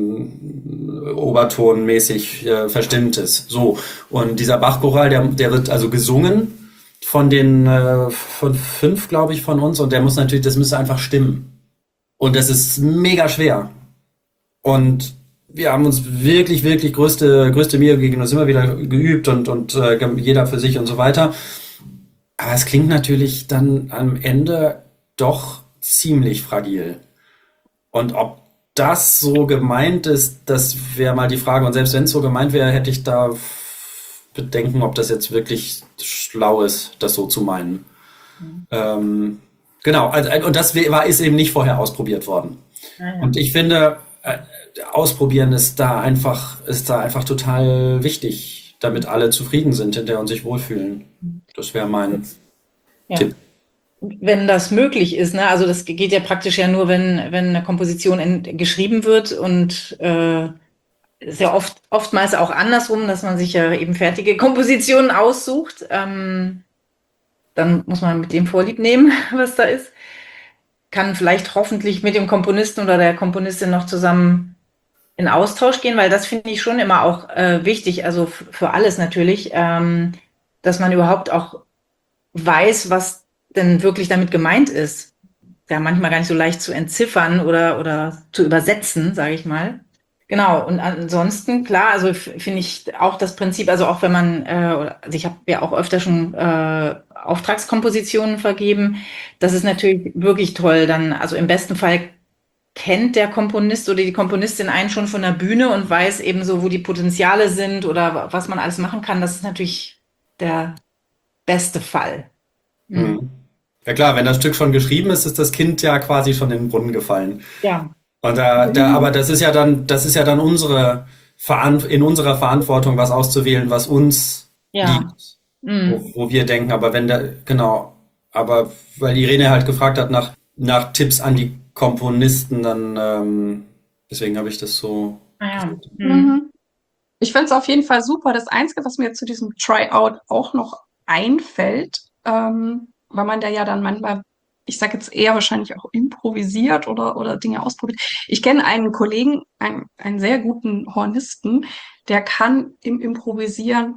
dann obertonmäßig äh, verstimmt ist. So. Und dieser Bachchoral, der, der wird also gesungen von den äh, von fünf, glaube ich, von uns, und der muss natürlich, das müsste einfach stimmen. Und das ist mega schwer. Und wir haben uns wirklich, wirklich größte, größte Mühe gegeben, das immer wieder geübt und, und äh, jeder für sich und so weiter. Aber es klingt natürlich dann am Ende doch ziemlich fragil. Und ob das so gemeint ist, das wäre mal die Frage. Und selbst wenn es so gemeint wäre, hätte ich da Bedenken, ob das jetzt wirklich schlau ist, das so zu meinen. Mhm. Ähm, genau, also, und das war, ist eben nicht vorher ausprobiert worden. Ah, ja. Und ich finde, äh, ausprobieren ist da einfach, ist da einfach total wichtig, damit alle zufrieden sind hinterher und sich wohlfühlen. Das wäre mein ja. Tipp. Wenn das möglich ist, ne? Also das geht ja praktisch ja nur, wenn, wenn eine Komposition in, geschrieben wird, und äh, ist ja oft, oftmals auch andersrum, dass man sich ja eben fertige Kompositionen aussucht. Ähm, dann muss man mit dem Vorlieb nehmen, was da ist. Kann vielleicht hoffentlich mit dem Komponisten oder der Komponistin noch zusammen in Austausch gehen, weil das finde ich schon immer auch äh, wichtig, also f- für alles natürlich, ähm, dass man überhaupt auch weiß, was denn wirklich damit gemeint ist. Ja, manchmal gar nicht so leicht zu entziffern oder, oder zu übersetzen, sage ich mal. Genau, und ansonsten, klar, also f- finde ich auch das Prinzip, also auch wenn man, äh, oder- also ich habe ja auch öfter schon äh, Auftragskompositionen vergeben, das ist natürlich wirklich toll, dann, also im besten Fall kennt der Komponist oder die Komponistin einen schon von der Bühne und weiß eben so, wo die Potenziale sind oder was man alles machen kann. Das ist natürlich der beste Fall. Mhm. Ja klar, wenn das Stück schon geschrieben ist, ist das Kind ja quasi schon in den Brunnen gefallen. Ja. Und da, da, aber das ist ja dann, das ist ja dann unsere Veran- in unserer Verantwortung, was auszuwählen, was uns Ja. liegt, Mhm. wo, wo wir denken. Aber wenn da, genau, aber weil Irene halt gefragt hat nach, nach Tipps an die Komponisten, dann ähm, deswegen habe ich das so Ah, ja. gesagt. Mhm. Mhm. Ich finde es auf jeden Fall super. Das Einzige, was mir zu diesem Tryout auch noch einfällt, ähm, weil man da ja dann manchmal, ich sage jetzt eher wahrscheinlich auch improvisiert oder, oder Dinge ausprobiert. Ich kenne einen Kollegen, einen, einen sehr guten Hornisten, der kann im Improvisieren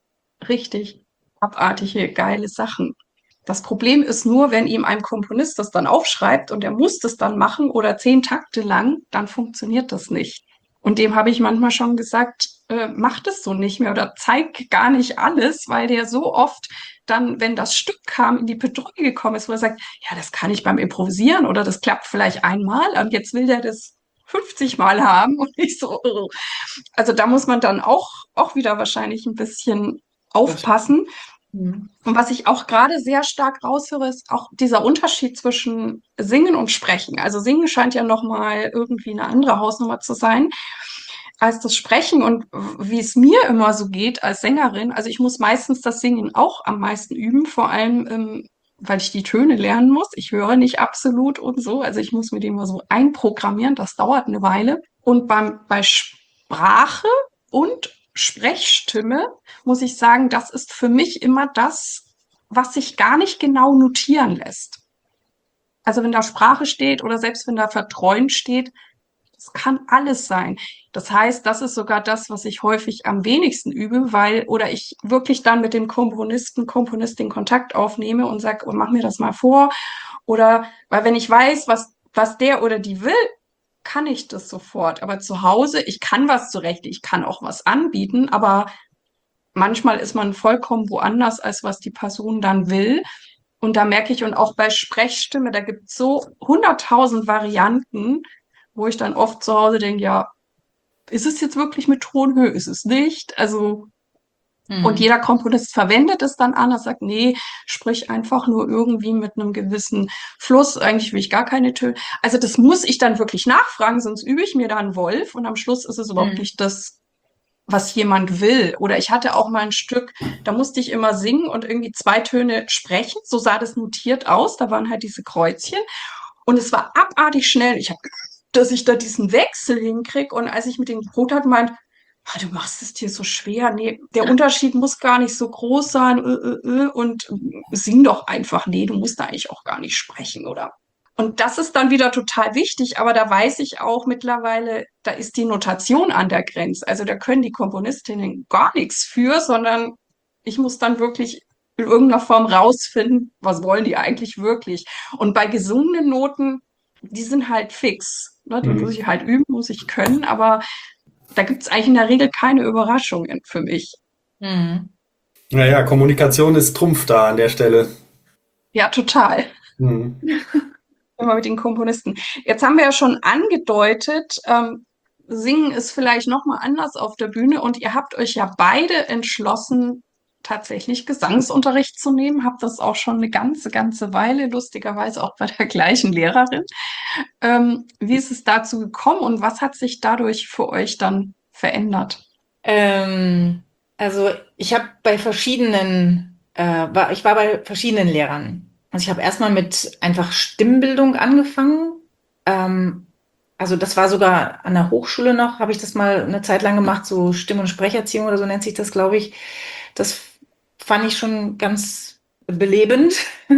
richtig abartige, geile Sachen. Das Problem ist nur, wenn ihm ein Komponist das dann aufschreibt und er muss das dann machen oder zehn Takte lang, dann funktioniert das nicht. Und dem habe ich manchmal schon gesagt, äh, mach das so nicht mehr oder zeig gar nicht alles, weil der so oft dann, wenn das Stück kam, in die Bedrohung gekommen ist, wo er sagt, ja, das kann ich beim Improvisieren oder das klappt vielleicht einmal und jetzt will der das fünfzig Mal haben und ich so, oh. Also da muss man dann auch, auch wieder wahrscheinlich ein bisschen aufpassen. Mhm. Und was ich auch gerade sehr stark raushöre, ist auch dieser Unterschied zwischen Singen und Sprechen. Also Singen scheint ja nochmal irgendwie eine andere Hausnummer zu sein als das Sprechen. Und wie es mir immer so geht als Sängerin, also ich muss meistens das Singen auch am meisten üben, vor allem, ähm, weil ich die Töne lernen muss. Ich höre nicht absolut und so. Also ich muss mir die immer so einprogrammieren. Das dauert eine Weile. Und beim, bei Sprache und Sprechstimme muss ich sagen, das ist für mich immer das, was sich gar nicht genau notieren lässt. Also wenn da Sprache steht oder selbst wenn da Verträumt steht, das kann alles sein. Das heißt, das ist sogar das, was ich häufig am wenigsten übe, weil, oder ich wirklich dann mit dem Komponisten, Komponistin Kontakt aufnehme und sage, oh, mach mir das mal vor. Oder, weil wenn ich weiß, was, was der oder die will, kann ich das sofort. Aber zu Hause, ich kann was zurecht, ich kann auch was anbieten, aber manchmal ist man vollkommen woanders, als was die Person dann will. Und da merke ich, und auch bei Sprechstimme, da gibt es so hunderttausend Varianten, wo ich dann oft zu Hause denke, ja, ist es jetzt wirklich mit Tonhöhe, ist es nicht? Also, Mhm. und jeder Komponist verwendet es dann anders, sagt, nee, sprich einfach nur irgendwie mit einem gewissen Fluss. Eigentlich will ich gar keine Töne. Also das muss ich dann wirklich nachfragen, sonst übe ich mir da einen Wolf und am Schluss ist es überhaupt Mhm. nicht das, was jemand will. Oder ich hatte auch mal ein Stück, da musste ich immer singen und irgendwie zwei Töne sprechen. So sah das notiert aus. Da waren halt diese Kreuzchen. Und es war abartig schnell. Ich habe, dass ich da diesen Wechsel hinkriege. Und als ich mit dem geprobt hat, meint, ah, du machst es dir so schwer. Nee, der Unterschied muss gar nicht so groß sein. Ö, ö, ö, und sing doch einfach. Nee, du musst da eigentlich auch gar nicht sprechen, oder? Und das ist dann wieder total wichtig, aber da weiß ich auch mittlerweile, da ist die Notation an der Grenze. Also da können die Komponistinnen gar nichts für, sondern ich muss dann wirklich in irgendeiner Form rausfinden, was wollen die eigentlich wirklich. Und bei gesungenen Noten, die sind halt fix. Ne? Die muss Mhm. ich halt üben, muss ich können, aber da gibt es eigentlich in der Regel keine Überraschungen für mich. Mhm. Naja, Kommunikation ist Trumpf da an der Stelle. Ja, total. Mhm. Immer mit den Komponisten. Jetzt haben wir ja schon angedeutet, ähm, Singen ist vielleicht noch mal anders auf der Bühne und ihr habt euch ja beide entschlossen, tatsächlich Gesangsunterricht zu nehmen. Habt das auch schon eine ganze, ganze Weile, lustigerweise auch bei der gleichen Lehrerin. Ähm, wie ist es dazu gekommen und was hat sich dadurch für euch dann verändert? Ähm, also ich habe bei verschiedenen, äh, war, ich war bei verschiedenen Lehrern. Also ich habe erstmal mit einfach Stimmbildung angefangen. Ähm, also das war sogar an der Hochschule noch, habe ich das mal eine Zeit lang gemacht, so Stimm- und Sprecherziehung oder so nennt sich das, glaube ich. Das fand ich schon ganz belebend.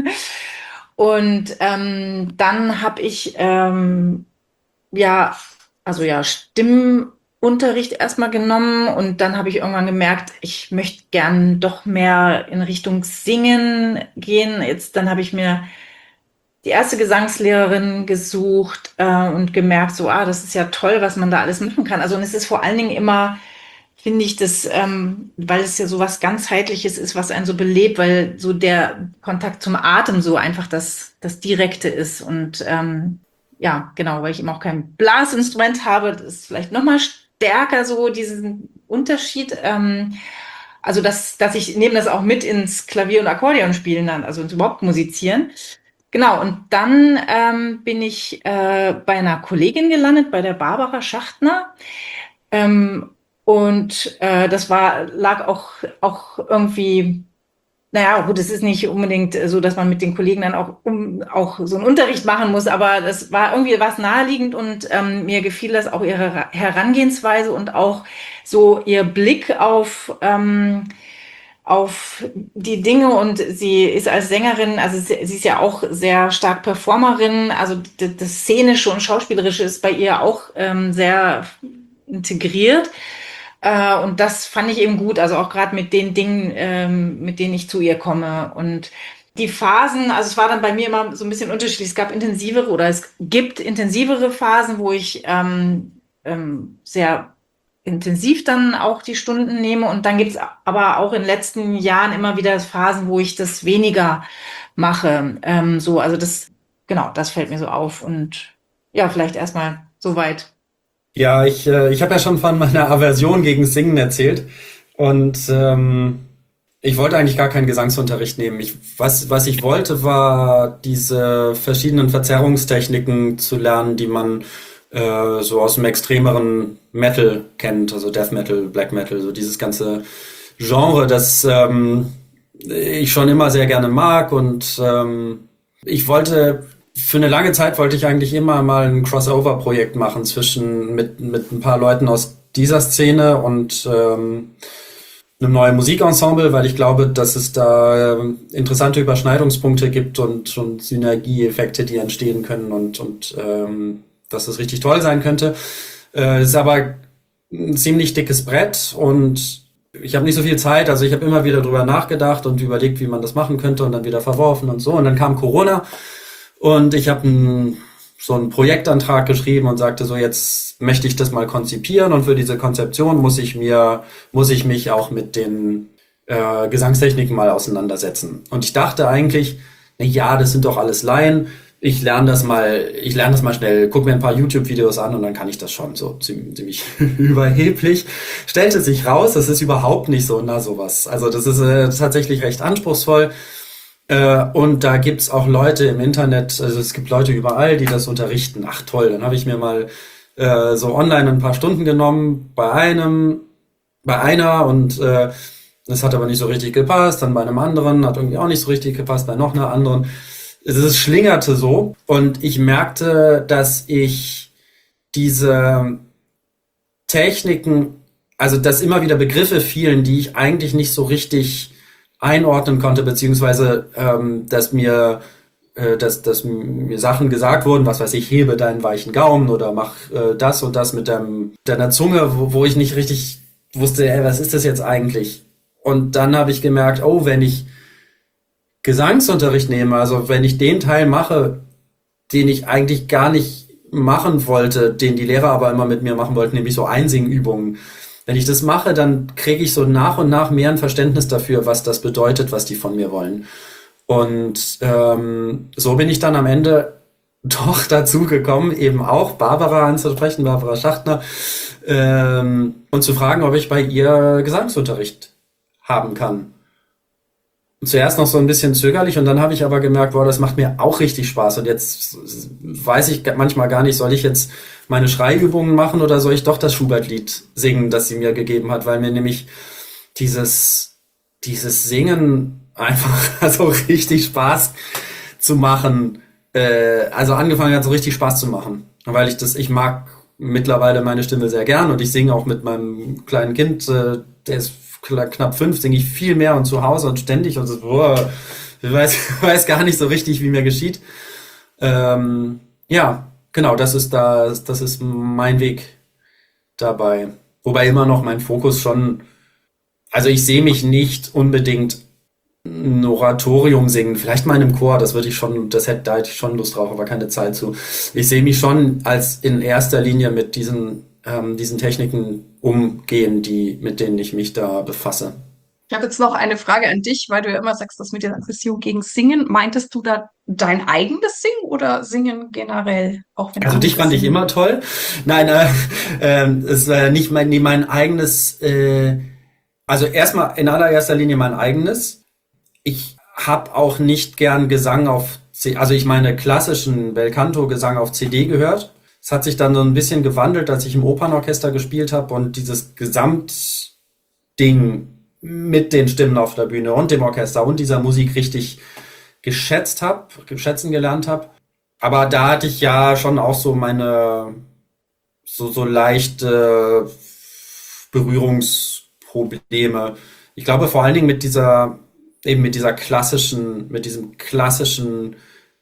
Und ähm, dann habe ich ähm, ja, also ja, Stimmunterricht erstmal genommen und dann habe ich irgendwann gemerkt, ich möchte gern doch mehr in Richtung Singen gehen. Jetzt, dann habe ich mir die erste Gesangslehrerin gesucht äh, und gemerkt, so, ah, das ist ja toll, was man da alles machen kann. Also und es ist vor allen Dingen immer, finde ich, das, ähm, weil es ja so was ganzheitliches ist, was einen so belebt, weil so der Kontakt zum Atem so einfach das, das Direkte ist und ähm, ja, genau, weil ich eben auch kein Blasinstrument habe, das ist vielleicht noch mal stärker so diesen Unterschied. Ähm, also dass, dass ich nehme das auch mit ins Klavier und Akkordeon spielen dann, also ins überhaupt musizieren. Genau, und dann ähm, bin ich äh, bei einer Kollegin gelandet, bei der Barbara Schachtner. Ähm, und äh, das war, lag auch, auch irgendwie, naja, gut, es ist nicht unbedingt so, dass man mit den Kollegen dann auch, um, auch so einen Unterricht machen muss, aber das war irgendwie was naheliegend und ähm, mir gefiel das auch ihre Herangehensweise und auch so ihr Blick auf, ähm, auf die Dinge und sie ist als Sängerin, also sie, sie ist ja auch sehr stark Performerin, also das, das Szenische und Schauspielerische ist bei ihr auch ähm, sehr integriert. Äh, und das fand ich eben gut, also auch gerade mit den Dingen, ähm, mit denen ich zu ihr komme. Und die Phasen, also es war dann bei mir immer so ein bisschen unterschiedlich. Es gab intensivere oder es gibt intensivere Phasen, wo ich ähm, ähm, sehr intensiv dann auch die Stunden nehme. Und dann gibt es aber auch in den letzten Jahren immer wieder Phasen, wo ich das weniger mache. Ähm, so, also das, genau, das fällt mir so auf. Und ja, vielleicht erstmal soweit. Ja, ich, äh, ich habe ja schon von meiner Aversion gegen Singen erzählt und ähm, ich wollte eigentlich gar keinen Gesangsunterricht nehmen. Ich, was, was ich wollte, war diese verschiedenen Verzerrungstechniken zu lernen, die man äh, so aus dem extremeren Metal kennt, also Death Metal, Black Metal, so dieses ganze Genre, das ähm, ich schon immer sehr gerne mag und ähm, ich wollte für eine lange Zeit wollte ich eigentlich immer mal ein Crossover-Projekt machen zwischen mit mit ein paar Leuten aus dieser Szene und ähm, einem neuen Musikensemble, weil ich glaube, dass es da ähm, interessante Überschneidungspunkte gibt und, und Synergieeffekte, die entstehen können und, und ähm, dass es richtig toll sein könnte. Äh, es ist aber ein ziemlich dickes Brett und ich habe nicht so viel Zeit, also ich habe immer wieder drüber nachgedacht und überlegt, wie man das machen könnte und dann wieder verworfen und so. Und dann kam Corona und ich habe ein, so einen Projektantrag geschrieben und sagte so, jetzt möchte ich das mal konzipieren und für diese Konzeption muss ich mir, muss ich mich auch mit den äh, Gesangstechniken mal auseinandersetzen. Und ich dachte eigentlich, na ja, das sind doch alles Laien. Ich lerne das mal, ich lerne das mal schnell, guck mir ein paar YouTube-Videos an und dann kann ich das schon so ziemlich, ziemlich überheblich. Stellte sich raus, das ist überhaupt nicht so, na sowas. Also das ist äh, tatsächlich recht anspruchsvoll. Äh, und da gibt's auch Leute im Internet, also es gibt Leute überall, die das unterrichten. Ach toll, dann habe ich mir mal äh, so online ein paar Stunden genommen bei einem bei einer und äh, das hat aber nicht so richtig gepasst, dann bei einem anderen, hat irgendwie auch nicht so richtig gepasst, bei noch einer anderen. Es es schlingerte so und ich merkte, dass ich diese Techniken, also dass immer wieder Begriffe fielen, die ich eigentlich nicht so richtig einordnen konnte, beziehungsweise ähm, dass mir äh, dass, dass mir Sachen gesagt wurden, was weiß ich, hebe deinen weichen Gaumen oder mach äh, das und das mit deinem, deiner Zunge, wo, wo ich nicht richtig wusste, ey, was ist das jetzt eigentlich? Und dann habe ich gemerkt, oh, wenn ich Gesangsunterricht nehme, also wenn ich den Teil mache, den ich eigentlich gar nicht machen wollte, den die Lehrer aber immer mit mir machen wollten, nämlich so Einsingübungen. Wenn ich das mache, dann kriege ich so nach und nach mehr ein Verständnis dafür, was das bedeutet, was die von mir wollen. Und ähm, so bin ich dann am Ende doch dazu gekommen, eben auch Barbara anzusprechen, Barbara Schachtner, ähm, und zu fragen, ob ich bei ihr Gesangsunterricht haben kann. Zuerst noch so ein bisschen zögerlich und dann habe ich aber gemerkt, boah, das macht mir auch richtig Spaß und jetzt weiß ich manchmal gar nicht, soll ich jetzt meine Schreiübungen machen oder soll ich doch das Schubert-Lied singen, das sie mir gegeben hat, weil mir nämlich dieses, dieses Singen einfach also richtig Spaß zu machen, äh, also angefangen hat, so richtig Spaß zu machen, weil ich das, ich mag mittlerweile meine Stimme sehr gern und ich singe auch mit meinem kleinen Kind, äh, der ist knapp fünf, singe ich viel mehr und zu Hause und ständig und so, boah, ich weiß, weiß gar nicht so richtig, wie mir geschieht. Ähm, ja, genau, das ist da, das ist mein Weg dabei. Wobei immer noch mein Fokus schon, also ich sehe mich nicht unbedingt ein Oratorium singen, vielleicht mal in einem Chor, das würde ich schon, das hätte, da hätte ich schon Lust drauf, aber keine Zeit zu. Ich sehe mich schon als in erster Linie mit diesen, ähm, diesen Techniken umgehen, die, mit denen ich mich da befasse. Ich habe jetzt noch eine Frage an dich, weil du ja immer sagst, das mit der Aggression gegen Singen. Meintest du da dein eigenes Singen oder Singen generell? Auch wenn Also dich andere fand ich singen? immer toll. Nein, äh, ähm, es war ja nicht mein, nee, mein eigenes, äh, also erstmal in allererster Linie mein eigenes. Ich habe auch nicht gern Gesang auf, C- also ich meine klassischen Belcanto-Gesang auf C D gehört. Es hat sich dann so ein bisschen gewandelt, als ich im Opernorchester gespielt habe und dieses Gesamtding mit den Stimmen auf der Bühne und dem Orchester und dieser Musik richtig geschätzt habe, schätzen gelernt habe. Aber da hatte ich ja schon auch so meine so so leichte Berührungsprobleme. Ich glaube vor allen Dingen mit dieser eben mit dieser klassischen, mit diesem klassischen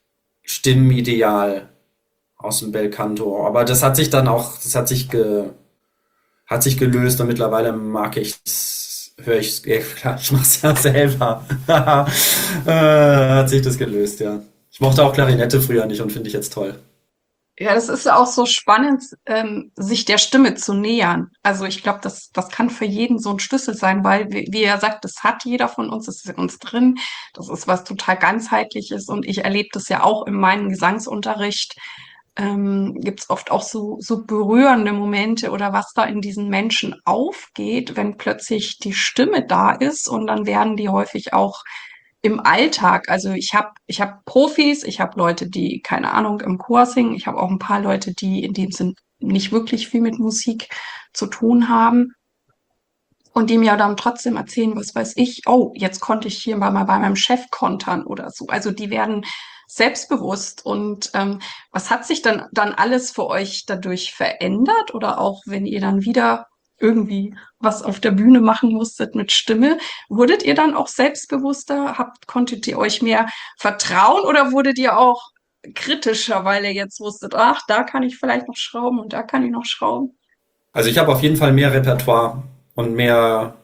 Stimmenideal aus dem Belcanto. Aber das hat sich dann auch, das hat sich ge, hat sich gelöst und mittlerweile mag ich's, höre ich's, ja, klar, ich mach's ja selber. äh, hat sich das gelöst, ja. Ich mochte auch Klarinette früher nicht und finde ich jetzt toll. Ja, das ist ja auch so spannend, ähm, sich der Stimme zu nähern. Also ich glaube, das, das kann für jeden so ein Schlüssel sein, weil, wie, wie er sagt, das hat jeder von uns, das ist in uns drin. Das ist was total ganzheitliches und ich erlebe das ja auch in meinem Gesangsunterricht. Ähm, gibt es oft auch so, so berührende Momente oder was da in diesen Menschen aufgeht, wenn plötzlich die Stimme da ist und dann werden die häufig auch im Alltag, also ich habe ich hab Profis, ich habe Leute, die, keine Ahnung, im Chor singen, ich habe auch ein paar Leute, die in dem Sinn nicht wirklich viel mit Musik zu tun haben und die mir dann trotzdem erzählen, was weiß ich, oh, jetzt konnte ich hier mal bei meinem Chef kontern oder so. Also die werden selbstbewusst und ähm, was hat sich dann, dann alles für euch dadurch verändert oder auch wenn ihr dann wieder irgendwie was auf der Bühne machen musstet mit Stimme, wurdet ihr dann auch selbstbewusster? Habt, konntet ihr euch mehr vertrauen oder wurdet ihr auch kritischer, weil ihr jetzt wusstet, ach, da kann ich vielleicht noch schrauben und da kann ich noch schrauben? Also ich habe auf jeden Fall mehr Repertoire und mehr,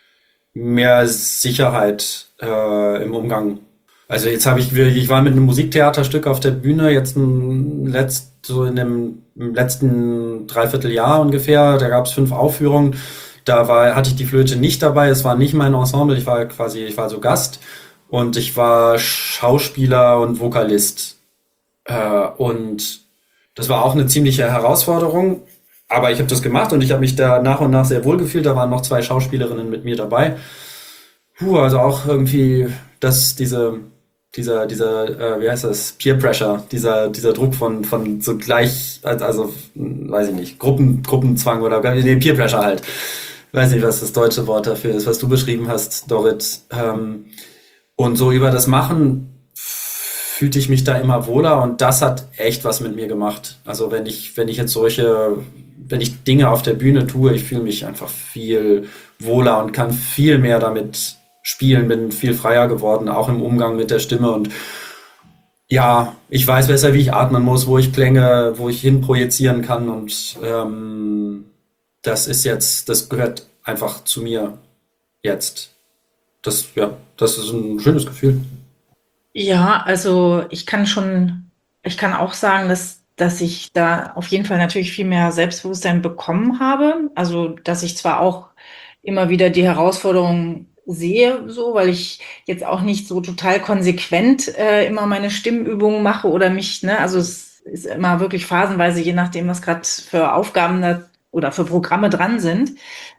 mehr Sicherheit äh, im Umgang. Also jetzt habe ich, ich war mit einem Musiktheaterstück auf der Bühne, jetzt ein letzt, so in dem im letzten Dreivierteljahr ungefähr, da gab es fünf Aufführungen, da war, hatte ich die Flöte nicht dabei, es war nicht mein Ensemble, ich war quasi, ich war so Gast und ich war Schauspieler und Vokalist. Äh, und das war auch eine ziemliche Herausforderung, aber ich habe das gemacht und ich habe mich da nach und nach sehr wohl gefühlt, da waren noch zwei Schauspielerinnen mit mir dabei. Puh, also auch irgendwie, dass diese dieser, dieser, äh, wie heißt das, Peer Pressure, dieser, dieser Druck von, von so gleich, also, weiß ich nicht, Gruppen, Gruppenzwang oder nee, Peer Pressure halt. weiß nicht, was das deutsche Wort dafür ist, was du beschrieben hast, Dorit. Ähm, und so über das Machen fühlte ich mich da immer wohler und das hat echt was mit mir gemacht. Also wenn ich, wenn ich jetzt solche, wenn ich Dinge auf der Bühne tue, ich fühle mich einfach viel wohler und kann viel mehr damit spielen, bin viel freier geworden, auch im Umgang mit der Stimme und ja, ich weiß besser, wie ich atmen muss, wo ich Klänge, wo ich hin projizieren kann und ähm, das ist jetzt, das gehört einfach zu mir jetzt. Das, ja, das ist ein schönes Gefühl. Ja, also ich kann schon, ich kann auch sagen, dass, dass ich da auf jeden Fall natürlich viel mehr Selbstbewusstsein bekommen habe. Also, dass ich zwar auch immer wieder die Herausforderungen sehe, so, weil ich jetzt auch nicht so total konsequent äh, immer meine Stimmübungen mache oder mich, ne, also es ist immer wirklich phasenweise, je nachdem, was gerade für Aufgaben da oder für Programme dran sind.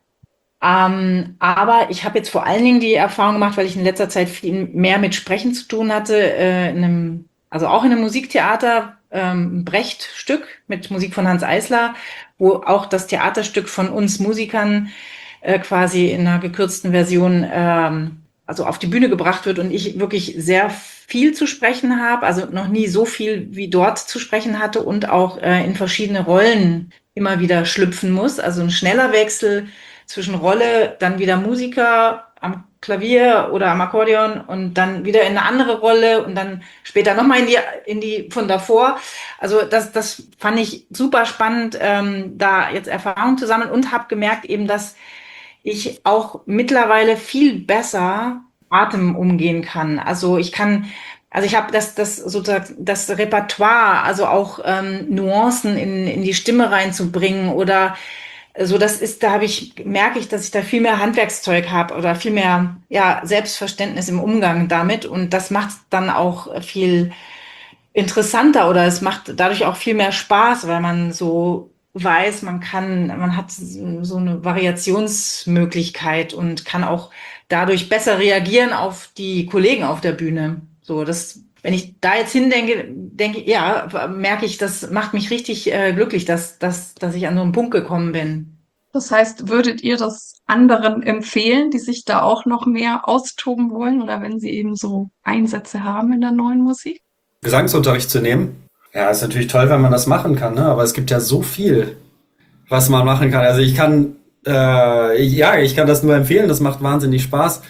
Ähm, aber ich habe jetzt vor allen Dingen die Erfahrung gemacht, weil ich in letzter Zeit viel mehr mit Sprechen zu tun hatte, äh, in einem, also auch in einem Musiktheater, ähm, ein Brecht-Stück mit Musik von Hanns Eisler, wo auch das Theaterstück von uns Musikern äh, quasi in einer gekürzten Version ähm, also auf die Bühne gebracht wird und ich wirklich sehr viel zu sprechen habe, also noch nie so viel wie dort zu sprechen hatte und auch äh, in verschiedene Rollen immer wieder schlüpfen muss. Also ein schneller Wechsel zwischen Rolle, dann wieder Musiker am Klavier oder am Akkordeon und dann wieder in eine andere Rolle und dann später nochmal in die, in die von davor. Also das, das fand ich super spannend, ähm, da jetzt Erfahrung zu sammeln und habe gemerkt eben, dass ich auch mittlerweile viel besser Atem umgehen kann. Also ich kann, also ich habe das, das sozusagen das Repertoire, also auch ähm, Nuancen in, in die Stimme reinzubringen oder so, das ist, da habe ich, merke ich, dass ich da viel mehr Handwerkszeug habe oder viel mehr, ja, Selbstverständnis im Umgang damit und das macht dann auch viel interessanter oder es macht dadurch auch viel mehr Spaß, weil man so weiß, man kann, man hat so eine Variationsmöglichkeit und kann auch dadurch besser reagieren auf die Kollegen auf der Bühne. So, das, wenn ich da jetzt hindenke, denke, ja, merke ich, das macht mich richtig äh, glücklich, dass, dass, dass ich an so einen Punkt gekommen bin. Das heißt, würdet ihr das anderen empfehlen, die sich da auch noch mehr austoben wollen oder wenn sie eben so Einsätze haben in der neuen Musik? Gesangsunterricht zu nehmen. Ja, ist natürlich toll, wenn man das machen kann, ne? Aber es gibt ja so viel, was man machen kann. Also ich kann, äh, ja, ich kann das nur empfehlen. Das macht wahnsinnig Spaß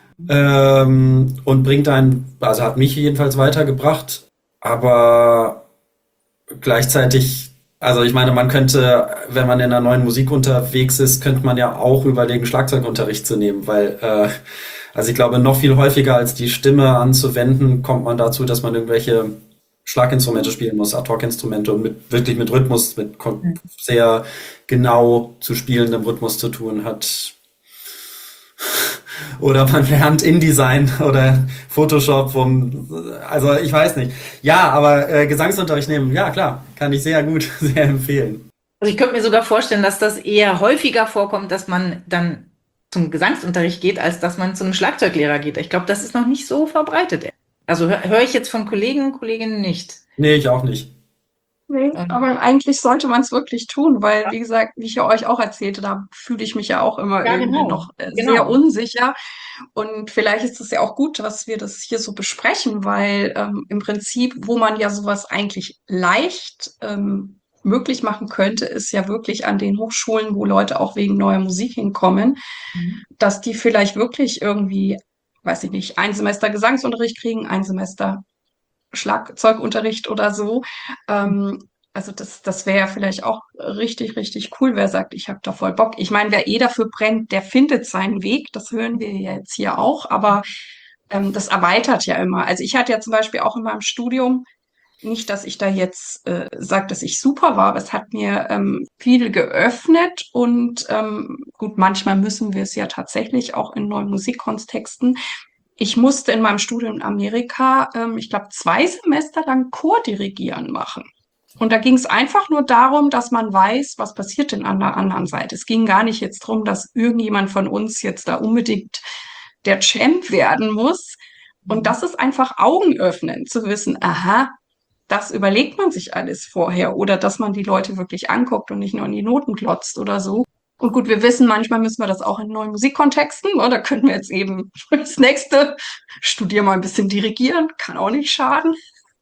ähm, und bringt einen, also hat mich jedenfalls weitergebracht. Aber gleichzeitig, also ich meine, man könnte, wenn man in einer neuen Musik unterwegs ist, könnte man ja auch überlegen, Schlagzeugunterricht zu nehmen, weil äh, also ich glaube, noch viel häufiger als die Stimme anzuwenden, kommt man dazu, dass man irgendwelche Schlaginstrumente spielen muss, Ad-hoc-Instrumente und mit, wirklich mit Rhythmus, mit kon- sehr genau zu spielendem Rhythmus zu tun hat. Oder man lernt InDesign oder Photoshop, um, also ich weiß nicht. Ja, aber äh, Gesangsunterricht nehmen, ja klar, kann ich sehr gut, sehr empfehlen. Also ich könnte mir sogar vorstellen, dass das eher häufiger vorkommt, dass man dann zum Gesangsunterricht geht, als dass man zu einem Schlagzeuglehrer geht. Ich glaube, das ist noch nicht so verbreitet. Also höre hör ich jetzt von Kollegen und Kolleginnen nicht. Nee, ich auch nicht. Nee, Ähm, aber eigentlich sollte man es wirklich tun, weil, wie gesagt, wie ich ja euch auch erzählte, da fühle ich mich ja auch immer Ja, irgendwie genau. noch äh, sehr Genau. unsicher. Und vielleicht ist es ja auch gut, dass wir das hier so besprechen, weil ähm, im Prinzip, wo man ja sowas eigentlich leicht ähm, möglich machen könnte, ist ja wirklich an den Hochschulen, wo Leute auch wegen neuer Musik hinkommen, Mhm. dass die vielleicht wirklich irgendwie, weiß ich nicht, ein Semester Gesangsunterricht kriegen, ein Semester Schlagzeugunterricht oder so. Ähm, also das, das wäre ja vielleicht auch richtig, richtig cool, wer sagt, ich habe da voll Bock. Ich meine, wer eh dafür brennt, der findet seinen Weg. Das hören wir ja jetzt hier auch, aber ähm, das erweitert ja immer. Also ich hatte ja zum Beispiel auch in meinem Studium, nicht, dass ich da jetzt äh, sage, dass ich super war, aber es hat mir ähm, viel geöffnet und ähm, gut, manchmal müssen wir es ja tatsächlich auch in neuen Musikkontexten. Ich musste in meinem Studium in Amerika, ähm, ich glaube, zwei Semester lang Chordirigieren machen. Und da ging es einfach nur darum, dass man weiß, was passiert denn an der anderen Seite. Es ging gar nicht jetzt darum, dass irgendjemand von uns jetzt da unbedingt der Champ werden muss. Und das ist einfach Augen öffnen, zu wissen, aha, das überlegt man sich alles vorher oder dass man die Leute wirklich anguckt und nicht nur in die Noten glotzt oder so. Und gut, wir wissen, manchmal müssen wir das auch in neuen Musikkontexten. Ne? Da könnten wir jetzt eben das nächste, studier mal ein bisschen dirigieren, kann auch nicht schaden.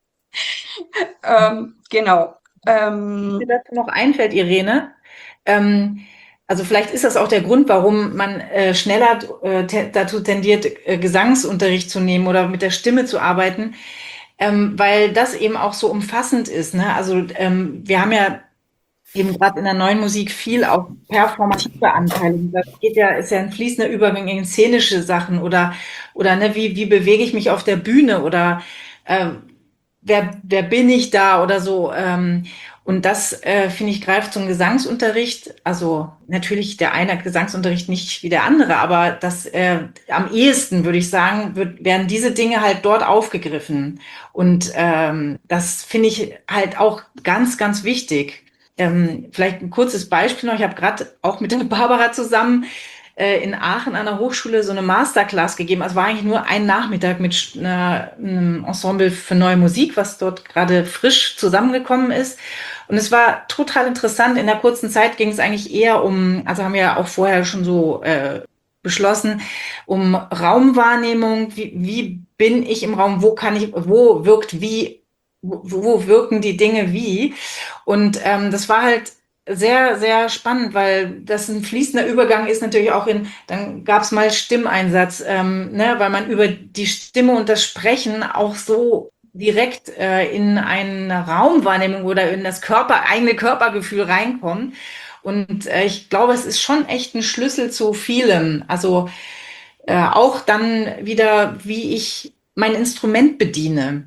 Ähm, genau. Ähm, Mir dazu noch einfällt, Irene, ähm, also vielleicht ist das auch der Grund, warum man äh, schneller äh, te dazu tendiert, äh, Gesangsunterricht zu nehmen oder mit der Stimme zu arbeiten, ähm, weil das eben auch so umfassend ist. Ne? Also ähm, wir haben ja eben gerade in der neuen Musik viel auch performative Anteile. Das geht ja, ist ja ein fließender Übergang in szenische Sachen oder, oder ne, wie, wie bewege ich mich auf der Bühne oder äh, wer, wer bin ich da oder so. Ähm, und das, äh, finde ich, greift zum Gesangsunterricht. Also natürlich der eine Gesangsunterricht nicht wie der andere, aber das äh, am ehesten, würde ich sagen, wird, werden diese Dinge halt dort aufgegriffen. Und ähm, das finde ich halt auch ganz, ganz wichtig. Ähm, vielleicht ein kurzes Beispiel noch. Ich habe gerade auch mit der Barbara zusammen äh, in Aachen an der Hochschule so eine Masterclass gegeben. Also war eigentlich nur ein Nachmittag mit einer, einem Ensemble für neue Musik, was dort gerade frisch zusammengekommen ist. Und es war total interessant. In der kurzen Zeit ging es eigentlich eher um, also haben wir ja auch vorher schon so äh, beschlossen, um Raumwahrnehmung. Wie, wie bin ich im Raum? Wo kann ich, wo wirkt wie, wo, wo wirken die Dinge wie? Und ähm, das war halt sehr, sehr spannend, weil das ein fließender Übergang ist natürlich auch in, dann gab es mal Stimmeinsatz, ähm, ne, weil man über die Stimme und das Sprechen auch so direkt äh, in eine Raumwahrnehmung oder in das Körper, eigene Körpergefühl reinkommt. Und äh, ich glaube, es ist schon echt ein Schlüssel zu vielem. Also äh, auch dann wieder, wie ich mein Instrument bediene.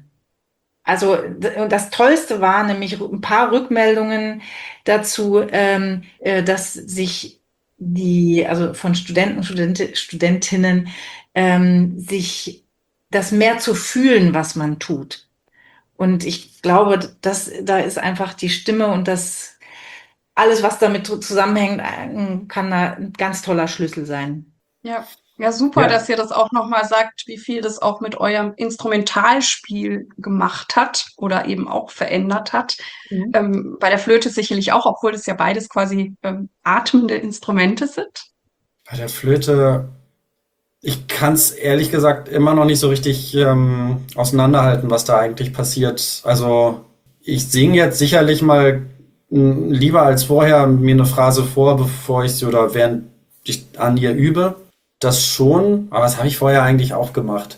Also d- das Tollste war nämlich ein paar Rückmeldungen dazu, ähm, äh, dass sich die, also von Studenten und Studenti Studentinnen, ähm, sich das mehr zu fühlen, was man tut. Und ich glaube, dass da ist einfach die Stimme und das alles, was damit zusammenhängt, ein- kann da ein ganz toller Schlüssel sein. ja, ja, super, Ja, dass ihr das auch nochmal sagt, wie viel das auch mit eurem Instrumentalspiel gemacht hat oder eben auch verändert hat. Mhm. Ähm, bei der Flöte sicherlich auch, obwohl das ja beides quasi ähm, atmende Instrumente sind. bei der Flöte, ich kann es ehrlich gesagt immer noch nicht so richtig ähm, auseinanderhalten, was da eigentlich passiert. Also ich singe jetzt sicherlich mal m, lieber als vorher mir eine Phrase vor, bevor ich sie oder während ich an ihr übe. Das schon, aber das habe ich vorher eigentlich auch gemacht.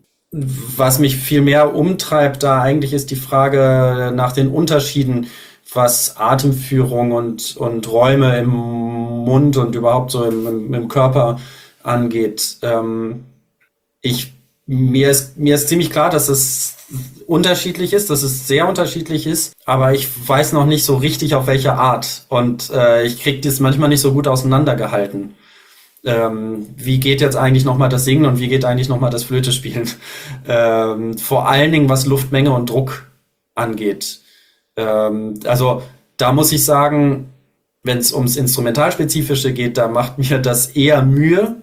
Was mich viel mehr umtreibt da eigentlich ist die Frage nach den Unterschieden, was Atemführung und, und Räume im Mund und überhaupt so im, im, im Körper angeht. Ähm, ich, mir ist, mir ist ziemlich klar, dass es unterschiedlich ist, dass es sehr unterschiedlich ist, aber ich weiß noch nicht so richtig, auf welche Art. Und äh, ich kriege das manchmal nicht so gut auseinandergehalten. Ähm, wie geht jetzt eigentlich nochmal das Singen und wie geht eigentlich nochmal das Flötespielen? Ähm, vor allen Dingen, was Luftmenge und Druck angeht. Ähm, also da muss ich sagen, wenn es ums Instrumentalspezifische geht, da macht mir das eher Mühe,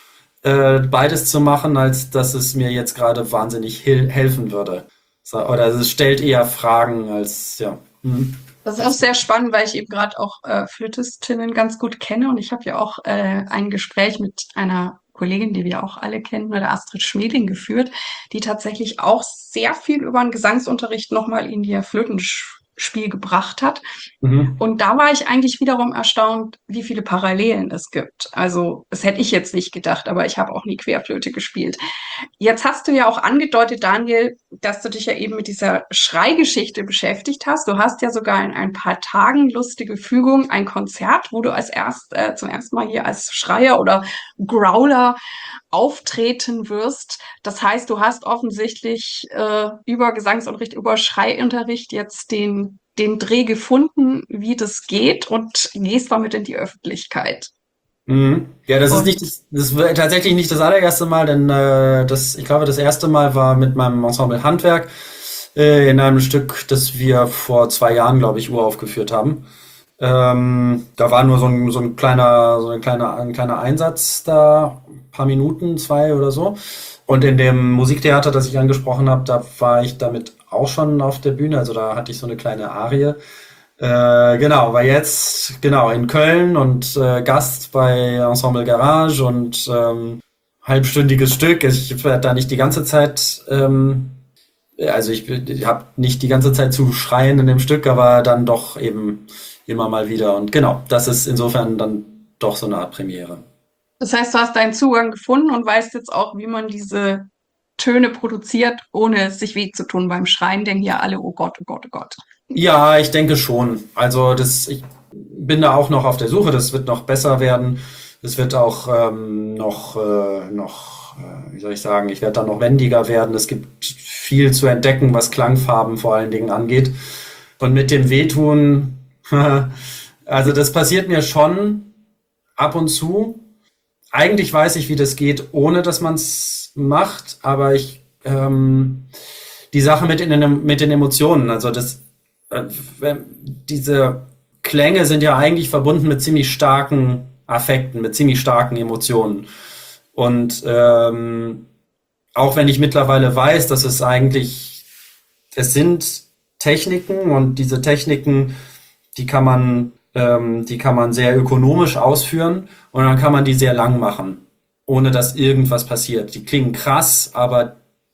äh, beides zu machen, als dass es mir jetzt gerade wahnsinnig hel helfen würde. So, oder es stellt eher Fragen als, ja. Hm. Das ist auch sehr spannend, weil ich eben gerade auch äh, Flötistinnen ganz gut kenne und ich habe ja auch äh, ein Gespräch mit einer Kollegin, die wir auch alle kennen, mit der Astrid Schmeling geführt, die tatsächlich auch sehr viel über den Gesangsunterricht nochmal in ihr Flötenspiel gebracht hat. Mhm. Und da war ich eigentlich wiederum erstaunt, wie viele Parallelen es gibt. Also, das hätte ich jetzt nicht gedacht, aber ich habe auch nie Querflöte gespielt. Jetzt hast du ja auch angedeutet, Daniel, dass du dich ja eben mit dieser Schreigeschichte beschäftigt hast. Du hast ja sogar in ein paar Tagen lustige Fügung ein Konzert, wo du als erst äh, zum ersten Mal hier als Schreier oder Growler auftreten wirst. Das heißt, du hast offensichtlich äh, über Gesangsunterricht, über Schreiunterricht jetzt den den Dreh gefunden, wie das geht und gehst damit in die Öffentlichkeit. Mhm. Ja, das ist nicht Und das, das war tatsächlich nicht das allererste Mal, denn äh, das, ich glaube, das erste Mal war mit meinem Ensemble Handwerk äh, in einem Stück, das wir vor zwei Jahren, glaube ich, uraufgeführt haben. Ähm, da war nur so ein, so ein kleiner, so ein kleiner, ein kleiner Einsatz da, ein paar Minuten, zwei oder so. Und in dem Musiktheater, das ich angesprochen habe, da war ich damit auch schon auf der Bühne. Also da hatte ich so eine kleine Arie. Äh, genau, war jetzt genau in Köln und äh, Gast bei Ensemble Garage und ähm, halbstündiges Stück. Ich werde da nicht die ganze Zeit, ähm, also ich, ich habe nicht die ganze Zeit zu schreien in dem Stück, aber dann doch eben immer mal wieder. Und genau, das ist insofern dann doch so eine Art Premiere. Das heißt, du hast deinen Zugang gefunden und weißt jetzt auch, wie man diese Töne produziert, ohne sich weh zu tun beim Schreien, denn hier alle, oh Gott, oh Gott, oh Gott. Ja, ich denke schon. Also das, ich bin da auch noch auf der Suche. Das wird noch besser werden. Es wird auch ähm, noch, äh, noch, äh, wie soll ich sagen, ich werde da noch wendiger werden. Es gibt viel zu entdecken, was Klangfarben vor allen Dingen angeht. Und mit dem Wehtun, also das passiert mir schon ab und zu. Eigentlich weiß ich, wie das geht, ohne dass man es macht, aber ich ähm, die Sache mit, in, den- mit den Emotionen, also das äh, wenn- diese Klänge sind ja eigentlich verbunden mit ziemlich starken Affekten, mit ziemlich starken Emotionen. Und ähm, auch wenn ich mittlerweile weiß, dass es eigentlich, es sind Techniken und diese Techniken, die kann man, ähm, die kann man sehr ökonomisch ausführen und dann kann man die sehr lang machen, ohne dass irgendwas passiert. Die klingen krass, aber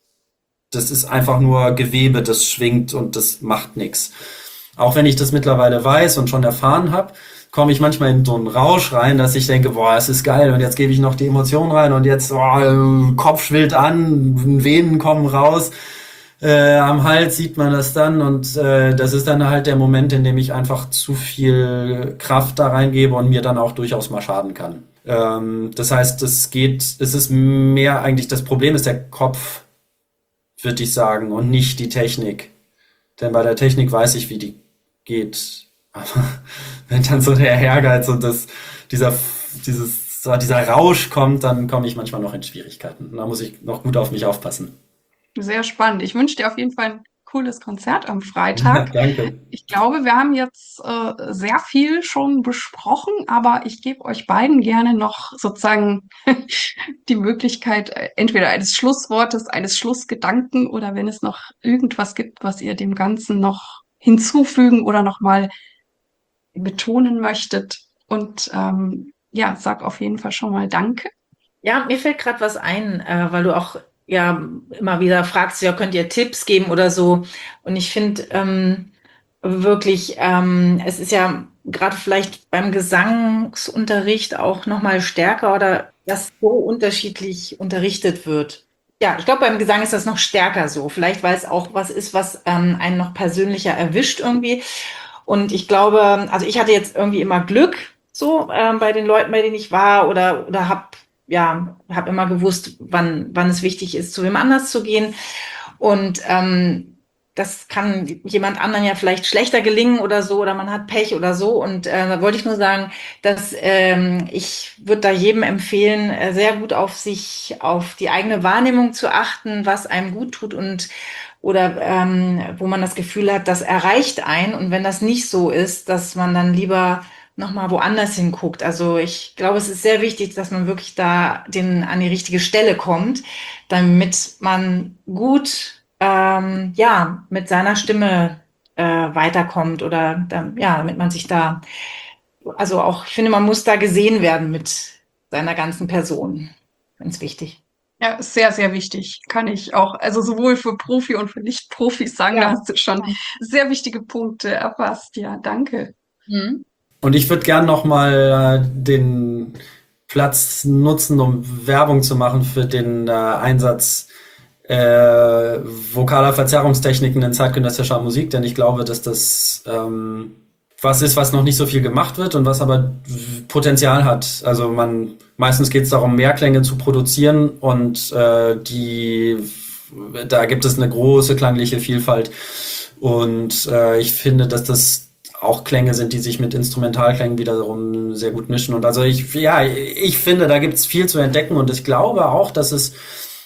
das ist einfach nur Gewebe, das schwingt und das macht nichts. Auch wenn ich das mittlerweile weiß und schon erfahren habe, komme ich manchmal in so einen Rausch rein, dass ich denke, boah, es ist geil und jetzt gebe ich noch die Emotionen rein und jetzt oh, Kopf schwillt an, Venen kommen raus, äh, am Hals sieht man das dann und äh, das ist dann halt der Moment, in dem ich einfach zu viel Kraft da reingebe und mir dann auch durchaus mal schaden kann. Ähm, das heißt, es geht, es ist mehr eigentlich, das Problem ist der Kopf, würde ich sagen, und nicht die Technik. Denn bei der Technik weiß ich, wie die geht. Aber wenn dann so der Ehrgeiz und das, dieser, dieses, so dieser Rausch kommt, dann komme ich manchmal noch in Schwierigkeiten. Da muss ich noch gut auf mich aufpassen. Sehr spannend. Ich wünsche dir auf jeden Fall ein cooles Konzert am Freitag. Danke. Ich glaube, wir haben jetzt äh, sehr viel schon besprochen, aber ich gebe euch beiden gerne noch sozusagen die Möglichkeit, äh, entweder eines Schlusswortes, eines Schlussgedanken oder wenn es noch irgendwas gibt, was ihr dem Ganzen noch hinzufügen oder nochmal betonen möchtet. Und ähm, ja, sag auf jeden Fall schon mal Danke. Ja, mir fällt gerade was ein, äh, weil du auch ja immer wieder fragst, ja, könnt ihr Tipps geben oder so? Und ich finde ähm, wirklich, ähm, es ist ja gerade vielleicht beim Gesangsunterricht auch noch mal stärker oder dass so unterschiedlich unterrichtet wird. Ja, ich glaube, beim Gesang ist das noch stärker so. Vielleicht, weil es auch was ist, was ähm, einen noch persönlicher erwischt irgendwie. Und ich glaube, also ich hatte jetzt irgendwie immer Glück so ähm, bei den Leuten, bei denen ich war oder oder habe ja, habe immer gewusst, wann, wann es wichtig ist, zu wem anders zu gehen. Und ähm, das kann jemand anderen ja vielleicht schlechter gelingen oder so, oder man hat Pech oder so. Und äh, da wollte ich nur sagen, dass ähm, ich würde da jedem empfehlen, äh, sehr gut auf sich, auf die eigene Wahrnehmung zu achten, was einem gut tut und oder ähm, wo man das Gefühl hat, das erreicht einen. Und wenn das nicht so ist, dass man dann lieber nochmal woanders hinguckt. Also ich glaube, es ist sehr wichtig, dass man wirklich da den, an die richtige Stelle kommt, damit man gut ähm, ja, mit seiner Stimme äh, weiterkommt oder ähm, ja, damit man sich da, also auch, ich finde, man muss da gesehen werden mit seiner ganzen Person. Ganz wichtig. Ja, ist sehr, sehr wichtig. Kann ich auch, also sowohl für Profi und für Nicht-Profis sagen, da Ja. hast du schon sehr wichtige Punkte erfasst. Ja, danke. Mhm. Und ich würde gern noch mal äh, den Platz nutzen, um Werbung zu machen für den äh, Einsatz äh, vokaler Verzerrungstechniken in zeitgenössischer Musik, denn ich glaube, dass das ähm, was ist, was noch nicht so viel gemacht wird und was aber Potenzial hat. Also man meistens geht es darum, Mehrklänge zu produzieren und äh, die da gibt es eine große klangliche Vielfalt und äh, ich finde, dass das auch Klänge sind, die sich mit Instrumentalklängen wiederum sehr gut mischen. Und also ich, ja, ich finde, da gibt es viel zu entdecken und ich glaube auch, dass es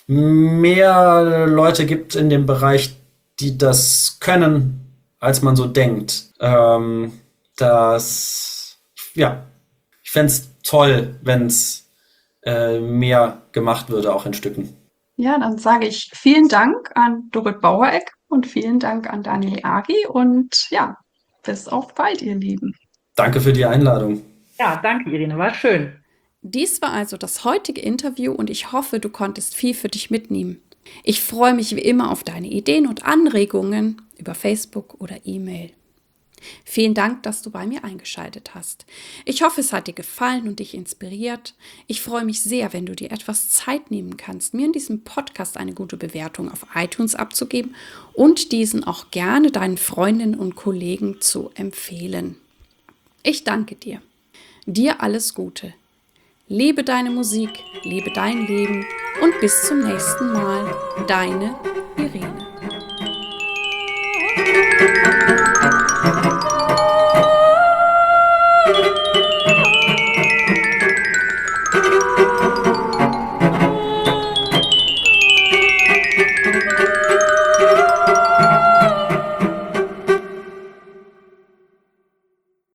mehr Leute gibt in dem Bereich, die das können, als man so denkt. Ähm, das, ja, ich fände es toll, wenn es äh, mehr gemacht würde, auch in Stücken. Ja, dann sage ich vielen Dank an Dorit Bauereck und vielen Dank an Daniel Agi und ja, bis auf bald, ihr Lieben. Danke für die Einladung. Ja, danke, Irene, war schön. Dies war also das heutige Interview und ich hoffe, du konntest viel für dich mitnehmen. Ich freue mich wie immer auf deine Ideen und Anregungen über Facebook oder E-Mail. Vielen Dank, dass du bei mir eingeschaltet hast. Ich hoffe, es hat dir gefallen und dich inspiriert. Ich freue mich sehr, wenn du dir etwas Zeit nehmen kannst, mir in diesem Podcast eine gute Bewertung auf iTunes abzugeben und diesen auch gerne deinen Freundinnen und Kollegen zu empfehlen. Ich danke dir. Dir alles Gute. Lebe deine Musik, lebe dein Leben und bis zum nächsten Mal. Deine Irene.